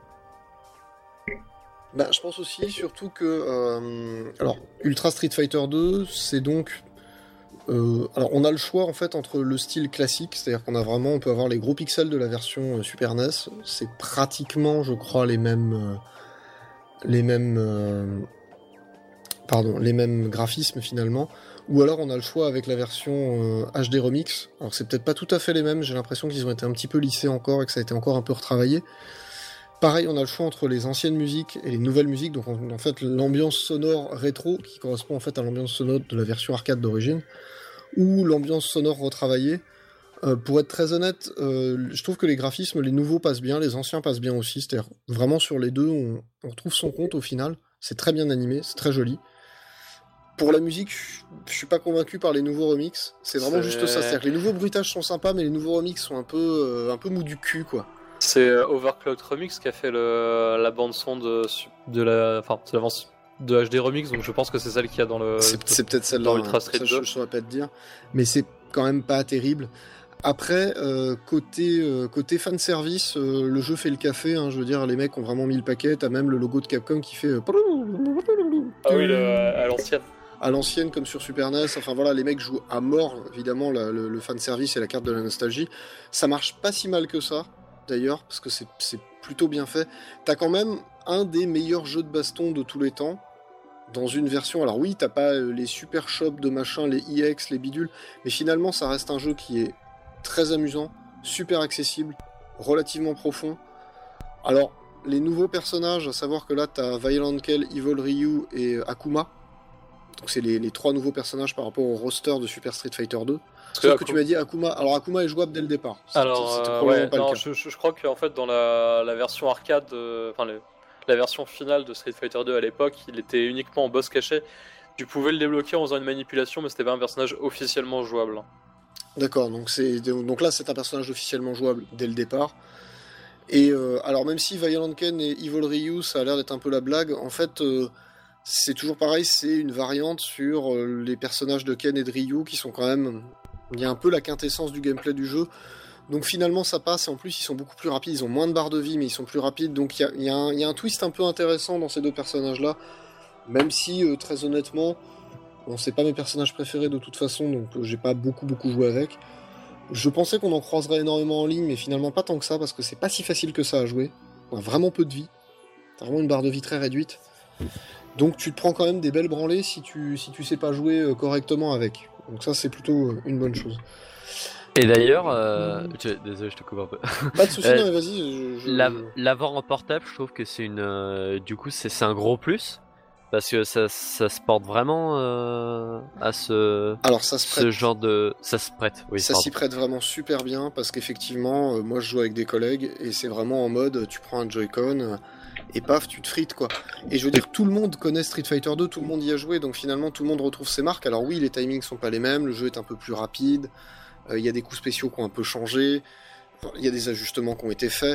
Bah, je pense aussi, surtout que. euh, alors, Ultra Street Fighter deux, c'est donc. euh, alors, on a le choix en fait entre le style classique, c'est-à-dire qu'on a vraiment, on peut avoir les gros pixels de la version euh, Super N E S, c'est pratiquement, je crois, les mêmes. euh, les mêmes. euh, pardon, les mêmes graphismes finalement. Ou alors, on a le choix avec la version euh, H D Remix. Alors, c'est peut-être pas tout à fait les mêmes, j'ai l'impression qu'ils ont été un petit peu lissés encore et que ça a été encore un peu retravaillé. Pareil, on a le choix entre les anciennes musiques et les nouvelles musiques, donc en, en fait l'ambiance sonore rétro, qui correspond en fait à l'ambiance sonore de la version arcade d'origine, ou l'ambiance sonore retravaillée. Euh, pour être très honnête, euh, je trouve que les graphismes, les nouveaux passent bien, les anciens passent bien aussi, c'est-à-dire vraiment sur les deux, on, on trouve son compte au final, c'est très bien animé, c'est très joli. Pour la musique, je, je suis pas convaincu par les nouveaux remixes, c'est vraiment C'est- juste ça, c'est-à-dire que les nouveaux bruitages sont sympas, mais les nouveaux remixes sont un peu, euh, un peu mou du cul, quoi. C'est euh, Overclock Remix qui a fait le, la bande son de, de la, enfin, c'est l'avance de H D Remix, donc je pense que c'est celle qu'il y a dans le. C'est c'est peut-être celle-là, dans hein. Ultra Street Ça, deux. je, je saurais pas te dire, mais c'est quand même pas terrible. Après, euh, côté, euh, côté fanservice, euh, le jeu fait le café, hein, je veux dire, les mecs ont vraiment mis le paquet, t'as même le logo de Capcom qui fait... euh, Ah oui, le, à l'ancienne. à l'ancienne comme sur Super N E S, enfin voilà, les mecs jouent à mort, évidemment, la- le, le fanservice et la carte de la nostalgie. Ça marche pas si mal que ça, d'ailleurs, parce que c'est c'est plutôt bien fait. T'as quand même un des meilleurs jeux de baston de tous les temps, dans une version... Alors oui, t'as pas euh, les super shops de machin, les E X, les bidules, mais finalement, ça reste un jeu qui est très amusant, super accessible, relativement profond. Alors, les nouveaux personnages, à savoir que là, t'as Violent Kel, Evil Ryu et euh, Akuma. Donc c'est les, les trois nouveaux personnages par rapport au roster de Super Street Fighter deux. Parce Sauf que que tu m'as dit Akuma. Alors Akuma est jouable dès le départ. C'était- Alors, c'était euh, probablement ouais, pas le non, cas. je, je- je crois qu'en fait, dans la, la version arcade, euh, enfin, le- la version finale de Street Fighter deux à l'époque, il était uniquement en boss caché. Tu pouvais le débloquer en faisant une manipulation, mais c'était pas un personnage officiellement jouable. D'accord, donc, c'est, donc là c'est un personnage officiellement jouable dès le départ. Et euh, alors même si Violent Ken et Evil Ryu ça a l'air d'être un peu la blague, en fait euh, c'est toujours pareil, c'est une variante sur euh, les personnages de Ken et de Ryu qui sont quand même... Il y a un peu la quintessence du gameplay du jeu. Donc finalement ça passe, et en plus ils sont beaucoup plus rapides, ils ont moins de barres de vie mais ils sont plus rapides, donc il y a, il y a un, il y a un twist un peu intéressant dans ces deux personnages-là, même si euh, très honnêtement, bon, c'est pas mes personnages préférés de toute façon, donc euh, j'ai pas beaucoup beaucoup joué avec. Je pensais qu'on en croiserait énormément en ligne, mais finalement pas tant que ça, parce que c'est pas si facile que ça à jouer. On a vraiment peu de vie, t'as vraiment une barre de vie très réduite, donc tu te prends quand même des belles branlées si tu, si tu sais pas jouer euh, correctement avec. Donc ça c'est plutôt euh, une bonne chose. Et d'ailleurs, euh, je- désolé, je te coupe un peu. Pas de soucis, Euh, non mais vas-y. Je, je- La- L'avoir en portable, je trouve que c'est une, euh, du coup, c'est c'est un gros plus parce que ça, ça se porte vraiment euh, à ce, Alors ça se prête. ce genre de, ça se prête. Oui, Ça pardon. s'y prête vraiment super bien parce qu'effectivement, euh, moi je joue avec des collègues et c'est vraiment en mode tu prends un Joy-Con euh, et paf, tu te frites quoi. Et je veux dire, tout le monde connaît Street Fighter deux, tout le monde y a joué, donc finalement tout le monde retrouve ses marques. Alors oui, les timings sont pas les mêmes, le jeu est un peu plus rapide, il euh, y a des coups spéciaux qui ont un peu changé, il y a des ajustements qui ont été faits.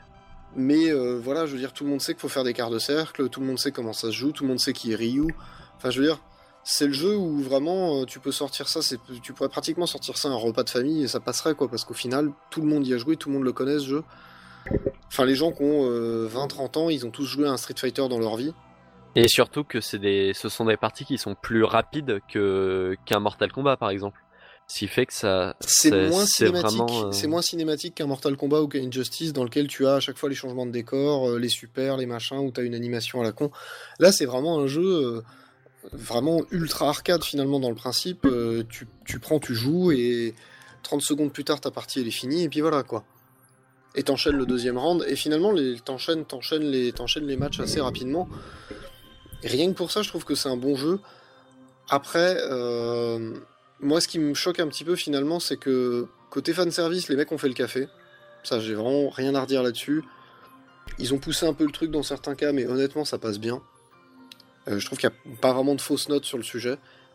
Mais euh, voilà, je veux dire, tout le monde sait qu'il faut faire des quarts de cercle, tout le monde sait comment ça se joue, tout le monde sait qui est Ryu. Enfin, je veux dire, c'est le jeu où vraiment euh, tu peux sortir ça, c'est, tu pourrais pratiquement sortir ça à un repas de famille et ça passerait quoi, parce qu'au final, tout le monde y a joué, tout le monde le connaît ce jeu. Enfin, les gens qui ont euh, vingt trente ans, ils ont tous joué à un Street Fighter dans leur vie. Et surtout que c'est des, ce sont des parties qui sont plus rapides que qu'un Mortal Kombat par exemple. Ce qui fait que ça, C'est moins c'est cinématique, vraiment, euh, c'est moins cinématique qu'un Mortal Kombat ou qu'un Injustice dans lequel tu as à chaque fois les changements de décor, euh, les super, les machins, où tu as une animation à la con. Là, c'est vraiment un jeu euh, vraiment ultra arcade finalement dans le principe. Euh, tu, tu prends, tu joues et trente secondes plus tard ta partie elle est finie et puis voilà quoi. Et t'enchaînes le deuxième round et finalement les, t'enchaînes, t'enchaînes, les, t'enchaînes les matchs assez rapidement. Et rien que pour ça, je trouve que c'est un bon jeu. Après... Euh, Moi, ce qui me choque un petit peu finalement, c'est que côté fanservice, les mecs ont fait le café. Ça, j'ai vraiment rien à redire là-dessus. Ils ont poussé un peu le truc dans certains cas, mais honnêtement, ça passe bien. Euh, je trouve qu'il n'y a pas vraiment de fausses notes sur le sujet.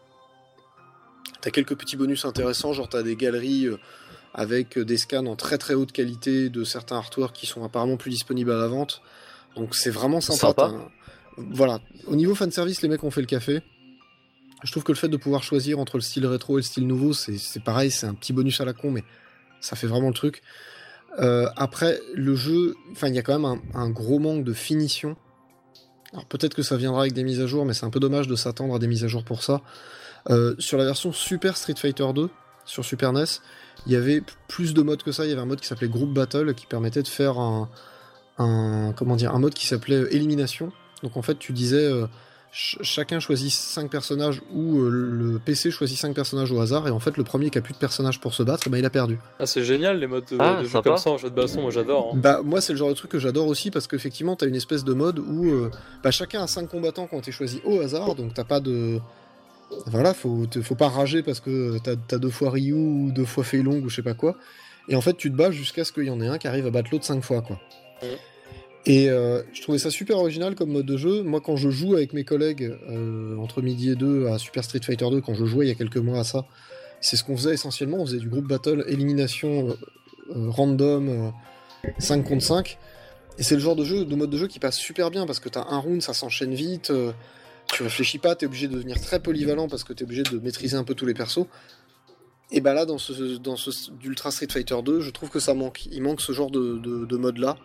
T'as quelques petits bonus intéressants, genre t'as des galeries euh, avec des scans en très très haute qualité de certains artworks qui sont apparemment plus disponibles à la vente. Donc c'est vraiment sympa. Sympa. T'as- Voilà. Au niveau fanservice, les mecs ont fait le café. Je trouve que le fait de pouvoir choisir entre le style rétro et le style nouveau, c'est, c'est pareil, c'est un petit bonus à la con, mais ça fait vraiment le truc. Euh, après, le jeu, enfin, il y a quand même un, un gros manque de finition. Alors peut-être que ça viendra avec des mises à jour, mais c'est un peu dommage de s'attendre à des mises à jour pour ça. Euh, sur la version Super Street Fighter deux, sur Super N E S, il y avait plus de modes que ça. Il y avait un mode qui s'appelait Group Battle, qui permettait de faire un, un comment dire, un mode qui s'appelait Élimination. Donc en fait, tu disais... Euh, chacun choisit cinq personnages ou euh, le P C choisit cinq personnages au hasard et en fait le premier qui a plus de personnages pour se battre, bah, il a perdu. Ah, c'est génial les modes de, Ah, de jeu sympa. comme ça en jeu de baston, moi j'adore. hein. Bah moi c'est le genre de truc que j'adore aussi parce qu'effectivement t'as une espèce de mode où euh, bah, chacun a cinq combattants qui ont été choisis au hasard, donc t'as pas de... Voilà, faut, te- faut pas rager parce que t'as, t'as deux fois Ryu ou deux fois Fei Long ou je sais pas quoi. Et en fait tu te bats jusqu'à ce qu'il y en ait un qui arrive à battre l'autre cinq fois quoi. Mhm. Et euh, je trouvais ça super original comme mode de jeu. Moi, quand je joue avec mes collègues euh, entre midi et deux à Super Street Fighter deux, quand je jouais il y a quelques mois à ça, c'est ce qu'on faisait essentiellement. On faisait du groupe battle, élimination, euh, euh, random, euh, cinq contre cinq. Et c'est le genre de jeu, de mode de jeu qui passe super bien parce que t'as un round, ça s'enchaîne vite. Euh, tu réfléchis pas, t'es obligé de devenir très polyvalent parce que t'es obligé de maîtriser un peu tous les persos. Et bah là, dans ce, dans ce d'Ultra Street Fighter deux, je trouve que ça manque. Il manque ce genre de, de, de mode-là.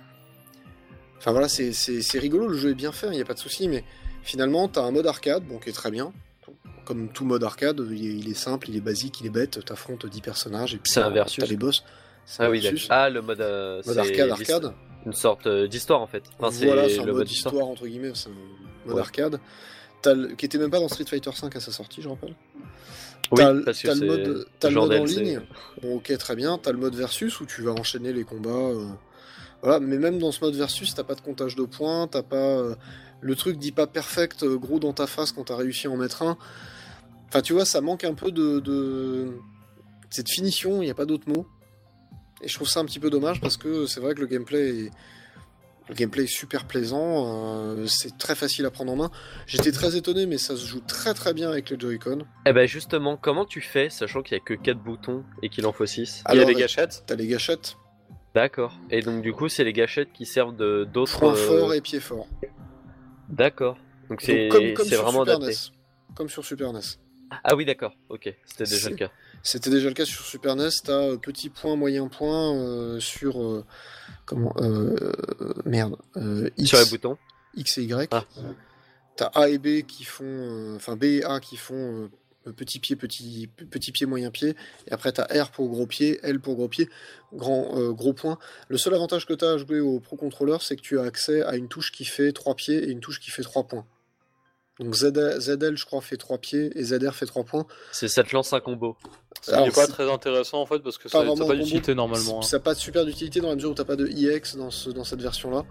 Enfin voilà, c'est, c'est, c'est rigolo, le jeu est bien fait, il n'y a pas de souci, mais finalement, t'as un mode arcade, bon, qui est très bien. Comme tout mode arcade, il est, il est simple, il est basique, il est bête, t'affrontes dix personnages, et puis C'est un t'as, versus. t'as les boss. C'est Ah un oui, versus. d'accord. Ah, le mode, euh, Mode c'est arcade, l'his- arcade. Une sorte euh, d'histoire en fait. Enfin, Voilà, c'est c'est un le mode mode d'histoire. histoire, entre guillemets, c'est un mode Ouais. arcade. T'as le- qui était même pas dans Street Fighter cinq à sa sortie, je rappelle. Oui, T'as, le- parce que t'as le c'est mode, t'as le genre mode en D L C. ligne, bon ok très bien, t'as le mode versus où tu vas enchaîner les combats, euh, voilà, mais même dans ce mode versus t'as pas de comptage de points, t'as pas, euh, le truc dit pas perfect, euh, gros dans ta face quand t'as réussi à en mettre un. Enfin, tu vois, ça manque un peu de, de... cette finition, il n'y a pas d'autre mot. Et je trouve ça un petit peu dommage parce que c'est vrai que le gameplay est, le gameplay est super plaisant, euh, c'est très facile à prendre en main. J'étais très étonné, mais ça se joue très très bien avec les Joy-Con. Eh ben justement, comment tu fais, sachant qu'il y a que quatre boutons et qu'il en faut six? Il y a Alors, les gâchettes. T'as les gâchettes, D'accord. Et donc du coup, c'est les gâchettes qui servent de d'autres. point euh, fort et pied fort. D'accord. Donc Donc, c'est comme, comme c'est sur vraiment Super adapté. N E S. Comme sur Super N E S. Ah oui, d'accord. Ok, c'était déjà C'est- le cas. C'était déjà le cas sur Super N E S, t'as euh, petit point, moyen point euh, sur... euh, comment euh, euh, Merde. euh, X, Sur les boutons. X et Y. Ah. T'as A et B qui font... euh, Enfin, B et A qui font euh, petit pied, petit, petit pied, moyen pied. Et après, t'as R pour gros pied, L pour gros pied, grand, euh, gros point. Le seul avantage que t'as à jouer au Pro Controller, c'est que tu as accès à une touche qui fait trois pieds et une touche qui fait trois points. Donc Z L, je crois, fait trois pieds et Z R fait trois points. C'est ça te lance un combo. Ce qui Alors, n'est pas c'est très intéressant en fait parce que pas ça n'a vraiment pas un combo. d'utilité normalement. Hein. Ça n'a pas de super d'utilité dans la mesure où t'as pas de I X dans, ce, dans cette version-là.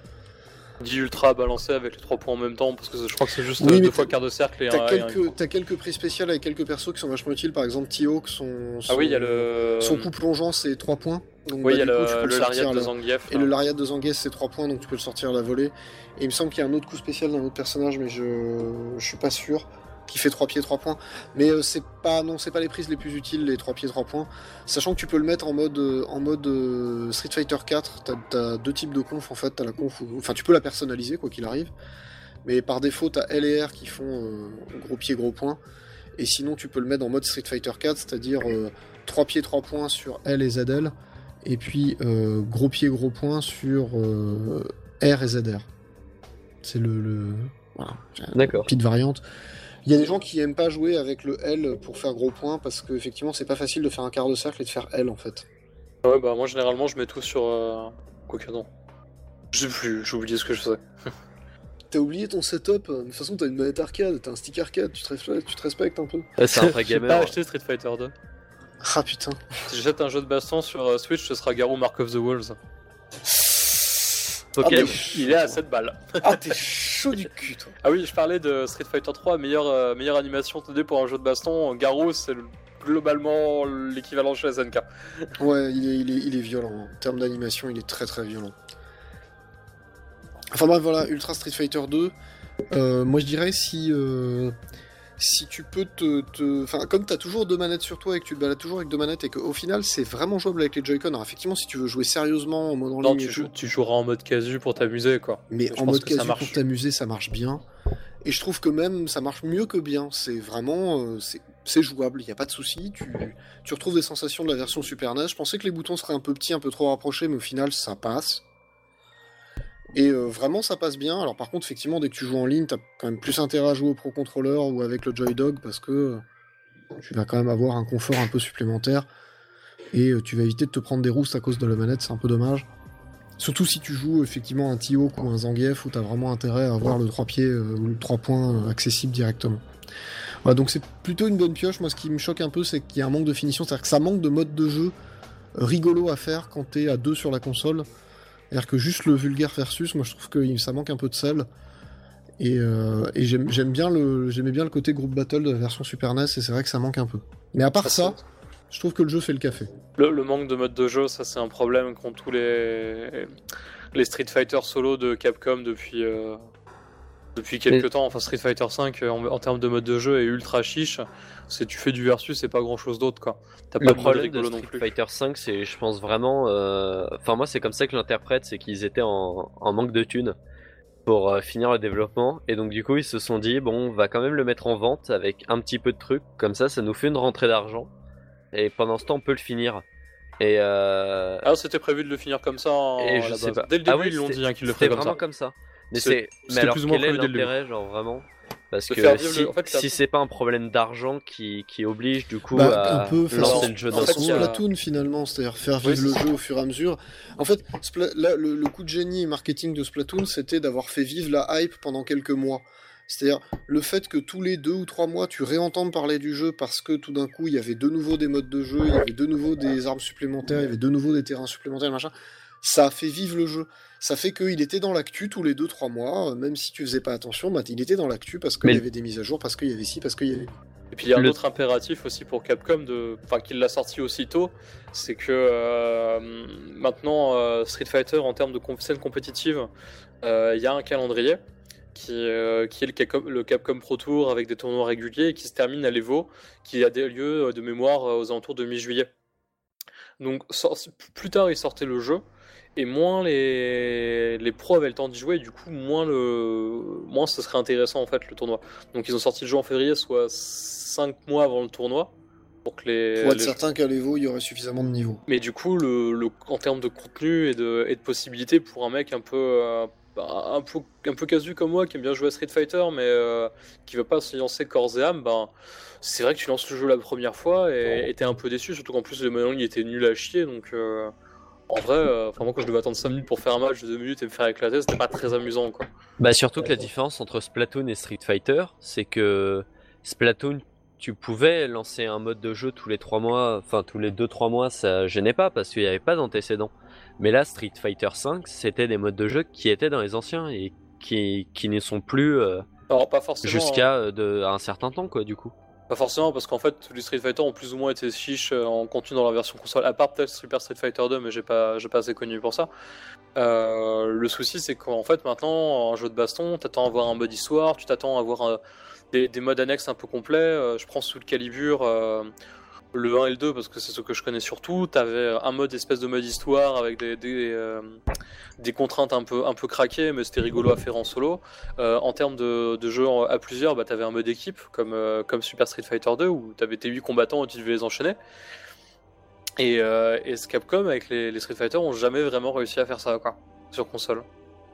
dix ultra à balancer avec les trois points en même temps parce que je crois que c'est juste Oui, euh, mais deux t'as- fois quart de cercle et T'as un. et un- quelques, t'as quelques prix spéciales avec quelques persos qui sont vachement utiles. Par exemple, T-Hawk, son, son, Ah oui, il y a le. son coup plongeant, c'est trois points. Donc, Oui, il y bah, a du coup, tu peux le, le sortir lariat de là. Zangief. Et le lariat de Zangief, c'est trois points, donc tu peux le sortir à la volée. Et il me semble qu'il y a un autre coup spécial d'un autre personnage, mais je, je suis pas sûr, qui fait trois pieds, trois points. Mais euh, c'est pas, non, c'est pas les prises les plus utiles, les trois pieds, trois points. Sachant que tu peux le mettre en mode, euh, en mode euh, Street Fighter quatre. T'as, t'as deux types de conf en fait. T'as la conf, où- enfin, tu peux la personnaliser quoi qu'il arrive. Mais par défaut, t'as L et R qui font euh, gros pied, gros point. Et sinon, tu peux le mettre en mode Street Fighter quatre, c'est-à-dire euh, trois pieds, trois points sur L et Z L. Et puis euh, gros pied, gros point sur euh, R et Z R. C'est le, le... Voilà, j'ai une D'accord. petite variante. Il y a des gens qui aiment pas jouer avec le L pour faire gros point parce que effectivement c'est pas facile de faire un quart de cercle et de faire L en fait. Ouais, bah moi généralement je mets tout sur. Euh... Quoique non. Je sais plus, j'ai oublié ce que je faisais. T'as oublié ton setup, de toute façon t'as une manette arcade, t'as un stick arcade, tu te respectes, tu te respectes un peu. Ah, c'est un vrai J'ai pas gamer. acheté Street Fighter deux. Ah putain. Si j'achète un jeu de baston sur euh, Switch, ce sera Garou Mark of the Wolves. Ok. Ah, mais- Il est à sept balles. Ah t'es chaud du cul toi. Ah oui, je parlais de Street Fighter trois, meilleure, euh, meilleure animation deux D pour un jeu de baston. Garou, c'est le- globalement l'équivalent chez S N K. Ouais, il est, il, est, il est violent. En termes d'animation, il est très très violent. Enfin bref, voilà, Ultra Street Fighter deux. Euh, moi je dirais si, euh, si tu peux te... te- Enfin, comme t'as toujours deux manettes sur toi et que tu te balades toujours avec deux manettes et qu'au final c'est vraiment jouable avec les Joy-Con. Alors effectivement, si tu veux jouer sérieusement en mode en Non, ligne tu, et joues- tout, tu joueras en mode casu pour t'amuser, quoi. mais je en pense mode que ça casu marche. pour t'amuser, ça marche bien. Et je trouve que même ça marche mieux que bien. C'est vraiment... euh, c'est c'est jouable, il n'y a pas de souci. Tu, tu retrouves des sensations de la version Super N E S. Je pensais que les boutons seraient un peu petits, un peu trop rapprochés, mais au final ça passe. Et euh, vraiment ça passe bien. Alors par contre, effectivement, dès que tu joues en ligne, t'as quand même plus intérêt à jouer au Pro Controller ou avec le Joy-Dog parce que euh, tu vas quand même avoir un confort un peu supplémentaire. Et euh, tu vas éviter de te prendre des roustes à cause de la manette, c'est un peu dommage. Surtout si tu joues effectivement un T-Hawk ou un Zangief où t'as vraiment intérêt à avoir le trois pieds euh, ou le trois points euh, accessible directement. Voilà, donc c'est plutôt une bonne pioche. Moi, ce qui me choque un peu, c'est qu'il y a un manque de finition, c'est-à-dire que ça manque de mode de jeu euh, rigolo à faire quand t'es à deux sur la console. C'est-à-dire que juste le vulgaire versus, moi je trouve que ça manque un peu de sel. Et, euh, et j'aime, j'aime bien le, j'aimais bien le côté group battle de la version Super N E S et c'est vrai que ça manque un peu. Mais à part ça, je trouve que le jeu fait le café. Le, le manque de mode de jeu, ça c'est un problème qu'ont tous les, les Street Fighter solo de Capcom depuis, euh, depuis quelques Mais- temps. Enfin, Street Fighter cinq en, en termes de mode de jeu est ultra chiche. C'est tu fais du versus et pas grand chose d'autre, quoi. T'as pas Le de mode problème de rigolo non Street plus. Fighter cinq, c'est, je pense vraiment, euh, enfin moi c'est comme ça que je l'interprète, c'est qu'ils étaient en, en manque de thunes pour euh, finir le développement, et donc du coup ils se sont dit bon, on va quand même le mettre en vente avec un petit peu de trucs, comme ça ça nous fait une rentrée d'argent, et pendant ce temps on peut le finir. Et, euh, Ah, c'était prévu de le finir comme ça en, et à je la sais base. pas. Dès le Ah début, oui, ils l'ont c'était- dit hein, qu'ils le c'était feraient comme vraiment ça. comme ça. Mais C'est- c'est, mais c'était alors plus ou moins quel est prévu dès le début. l'intérêt, genre vraiment? Parce De que faire vivre si, le- en fait, la- si c'est pas un problème d'argent qui, qui oblige du coup Bah, à un peu lancer façon, le jeu en d'un fait, coup, il y a- euh, Splatoon finalement, c'est-à-dire faire Oui, vivre le c'est jeu au fur et à mesure. En fait, Spla- là, le, le coup de génie marketing de Splatoon, c'était d'avoir fait vivre la hype pendant quelques mois. C'est-à-dire le fait que tous les deux ou trois mois, tu réentendes parler du jeu parce que tout d'un coup, il y avait de nouveau des modes de jeu, il y avait de nouveau des armes supplémentaires, il y avait de nouveau des terrains supplémentaires, machin. ça a fait vivre le jeu. Ça fait qu'il était dans l'actu tous les deux trois mois, même si tu faisais pas attention, bah, il était dans l'actu parce qu'il Mais- y avait des mises à jour, parce qu'il y avait ci, parce qu'il y avait... Et puis il y a un Le- autre impératif aussi pour Capcom, de... enfin qu'il l'a sorti aussitôt, c'est que euh, maintenant euh, Street Fighter en termes de com- scène compétitive, euh, il y a un calendrier qui, euh, qui est le Capcom, le Capcom Pro Tour avec des tournois réguliers et qui se termine à l'Evo, qui a des lieux euh, de mémoire euh, aux alentours de mi-juillet. Donc sor- plus tard ils sortaient le jeu, et moins les, les pros avaient le temps d'y jouer, et du coup moins, le... moins ce serait intéressant en fait le tournoi. Donc ils ont sorti le jeu en février, soit cinq mois avant le tournoi, pour que les... Pour être les- certain qu'à l'Evo, il y aurait suffisamment de niveau. Mais du coup, le, le- en termes de contenu et de, et de possibilités, pour un mec un peu, euh, bah, un peu, un peu casu comme moi, qui aime bien jouer à Street Fighter, mais euh, qui veut pas se lancer corps et âme, ben, c'est vrai que tu lances le jeu la première fois et et t'es un peu déçu, surtout qu'en plus le manuel il était nul à chier, donc euh, en vrai, euh, enfin, moi quand je devais attendre cinq minutes pour faire un match de deux minutes et me faire éclater, c'était pas très amusant quoi. Bah surtout que la différence entre Splatoon et Street Fighter, c'est que Splatoon, tu pouvais lancer un mode de jeu tous les trois mois, enfin tous les deux trois mois, ça gênait pas parce qu'il n'y avait pas d'antécédent. Mais là, Street Fighter cinq, c'était des modes de jeu qui étaient dans les anciens et qui, qui ne sont plus euh, Alors pas forcément. hein. jusqu'à euh, de, à un certain temps, quoi, du coup. Pas forcément, parce qu'en fait, tous les Street Fighter ont plus ou moins été chiches euh, en contenu dans la version console, à part peut-être Super Street Fighter deux, mais j'ai pas, j'ai pas assez connu pour ça. Euh, le souci, c'est qu'en fait, maintenant, en jeu de baston, t'attends à avoir un mode histoire, tu t'attends à avoir euh, des, des modes annexes un peu complets. Euh, je prends Soul Calibur, euh, le un et le deux, parce que c'est ce que je connais surtout. T'avais un mode espèce de mode histoire avec des, des, euh, des contraintes un peu, un peu craquées, mais c'était rigolo à faire en solo. Euh, en termes de, de jeu à plusieurs, bah, t'avais un mode équipe comme, euh, comme Super Street Fighter deux où t'avais tes huit combattants et tu devais les enchaîner. Et, euh, et ce Capcom avec les, les Street Fighter ont jamais vraiment réussi à faire ça quoi, sur console.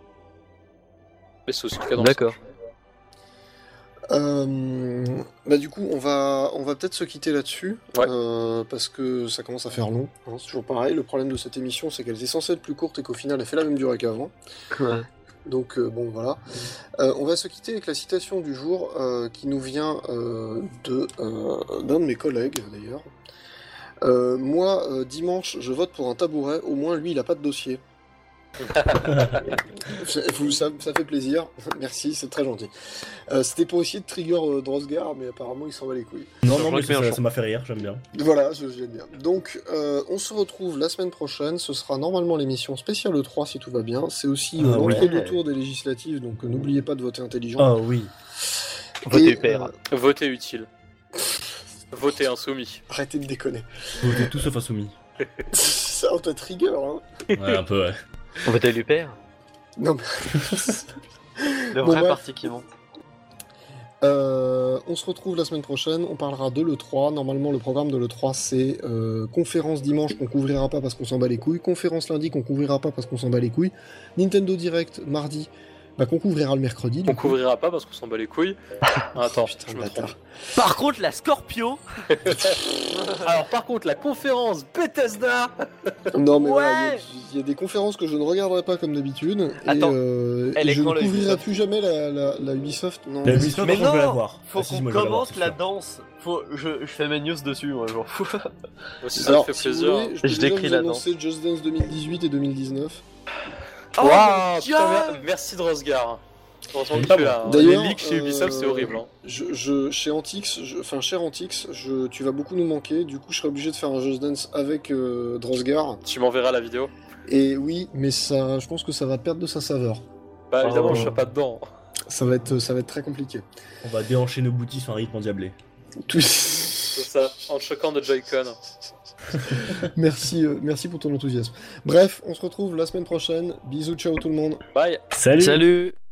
Mais c'est aussi le cas dans le D'accord. Euh, bah du coup, on va, on va peut-être se quitter là-dessus, Ouais. euh, parce que ça commence à faire long. hein, c'est toujours pareil. Le problème de cette émission, c'est qu'elle était censée être plus courte et qu'au final, elle fait la même durée qu'avant. Donc euh, bon, voilà. Euh, on va se quitter avec la citation du jour, euh, qui nous vient euh, de euh, d'un de mes collègues d'ailleurs. Euh, moi, euh, dimanche, je vote pour un tabouret. Au moins, lui, il a pas de dossier. Vous, ça, ça fait plaisir. Merci, c'est très gentil. Euh, C'était pour essayer de trigger euh, Drosgar, mais apparemment, il s'en va les couilles. Non, non, mais Jean-Luc ça Mélenchon. ça m'a fait rire, j'aime bien. Voilà, je j'aime bien. Donc, euh, on se retrouve la semaine prochaine. Ce sera normalement l'émission spéciale E trois si tout va bien. C'est aussi euh, Ah oui. l'entre-deux-tours des législatives, donc euh, n'oubliez pas de voter intelligent. Oh oui. Votez Et, P R. euh, Votez utile. Votez insoumis. arrêtez de déconner. Vous êtes tous sauf insoumis. Ça, on t'a trigger, hein. Ouais, un peu, ouais. Votez l'U P R. Non, mais... Le Bon, vrai bref. parti qui monte. Euh, on se retrouve la semaine prochaine, on parlera de l'E trois. Normalement, le programme de l'E trois, c'est euh, conférence dimanche qu'on couvrira pas parce qu'on s'en bat les couilles, conférence lundi qu'on couvrira pas parce qu'on s'en bat les couilles, Nintendo Direct mardi, bah, qu'on couvrira le mercredi. du On coup. couvrira pas parce qu'on s'en bat les couilles. Attends, Putain, je le me bâtard. trompe. Par contre, la Scorpio. Alors par contre, la conférence Bethesda. Non, mais Ouais. voilà, il y a- il y, a des conférences que je ne regarderai pas comme d'habitude. Et, Attends, euh, elle et est je quand, ne la couvrirai Ubisoft plus jamais la, la, la Ubisoft. Non, La mais- Ubisoft, Mais par contre, je vais la non, voir. faut Ah, si, qu'on moi, je vais la voir, commence c'est la sûr. danse. Faut, je, je fais ma news dessus, moi, je m'en fous. Moi, si ça Alors, te fait si vous plaisir. voulez, je peux Je déjà décris vous la annoncer Just Dance deux mille dix-huit et deux mille dix-neuf. Oh Waouh, mon putain, Dieu. mer- merci Drosgar. Heureusement C'est que pas tu es bon. là. hein. D'ailleurs, Les leaks chez Ubisoft, c'est euh, horrible. hein. Je, je, chez Antix, je- enfin cher Antix, je, tu vas beaucoup nous manquer. Du coup, je serai obligé de faire un Just Dance avec euh, Drosgar. Tu m'enverras la vidéo. Et oui, mais ça, je pense que ça va perdre de sa saveur. Bah évidemment, Oh. je serai pas dedans. Ça va être, ça va être très compliqué. On va déhancher nos boutiques sur un rythme endiablé. Tout- C'est ça, en choquant de Joy-Con. merci, euh, merci pour ton enthousiasme. Bref, on se retrouve la semaine prochaine. Bisous, ciao tout le monde. Bye. Salut. Salut.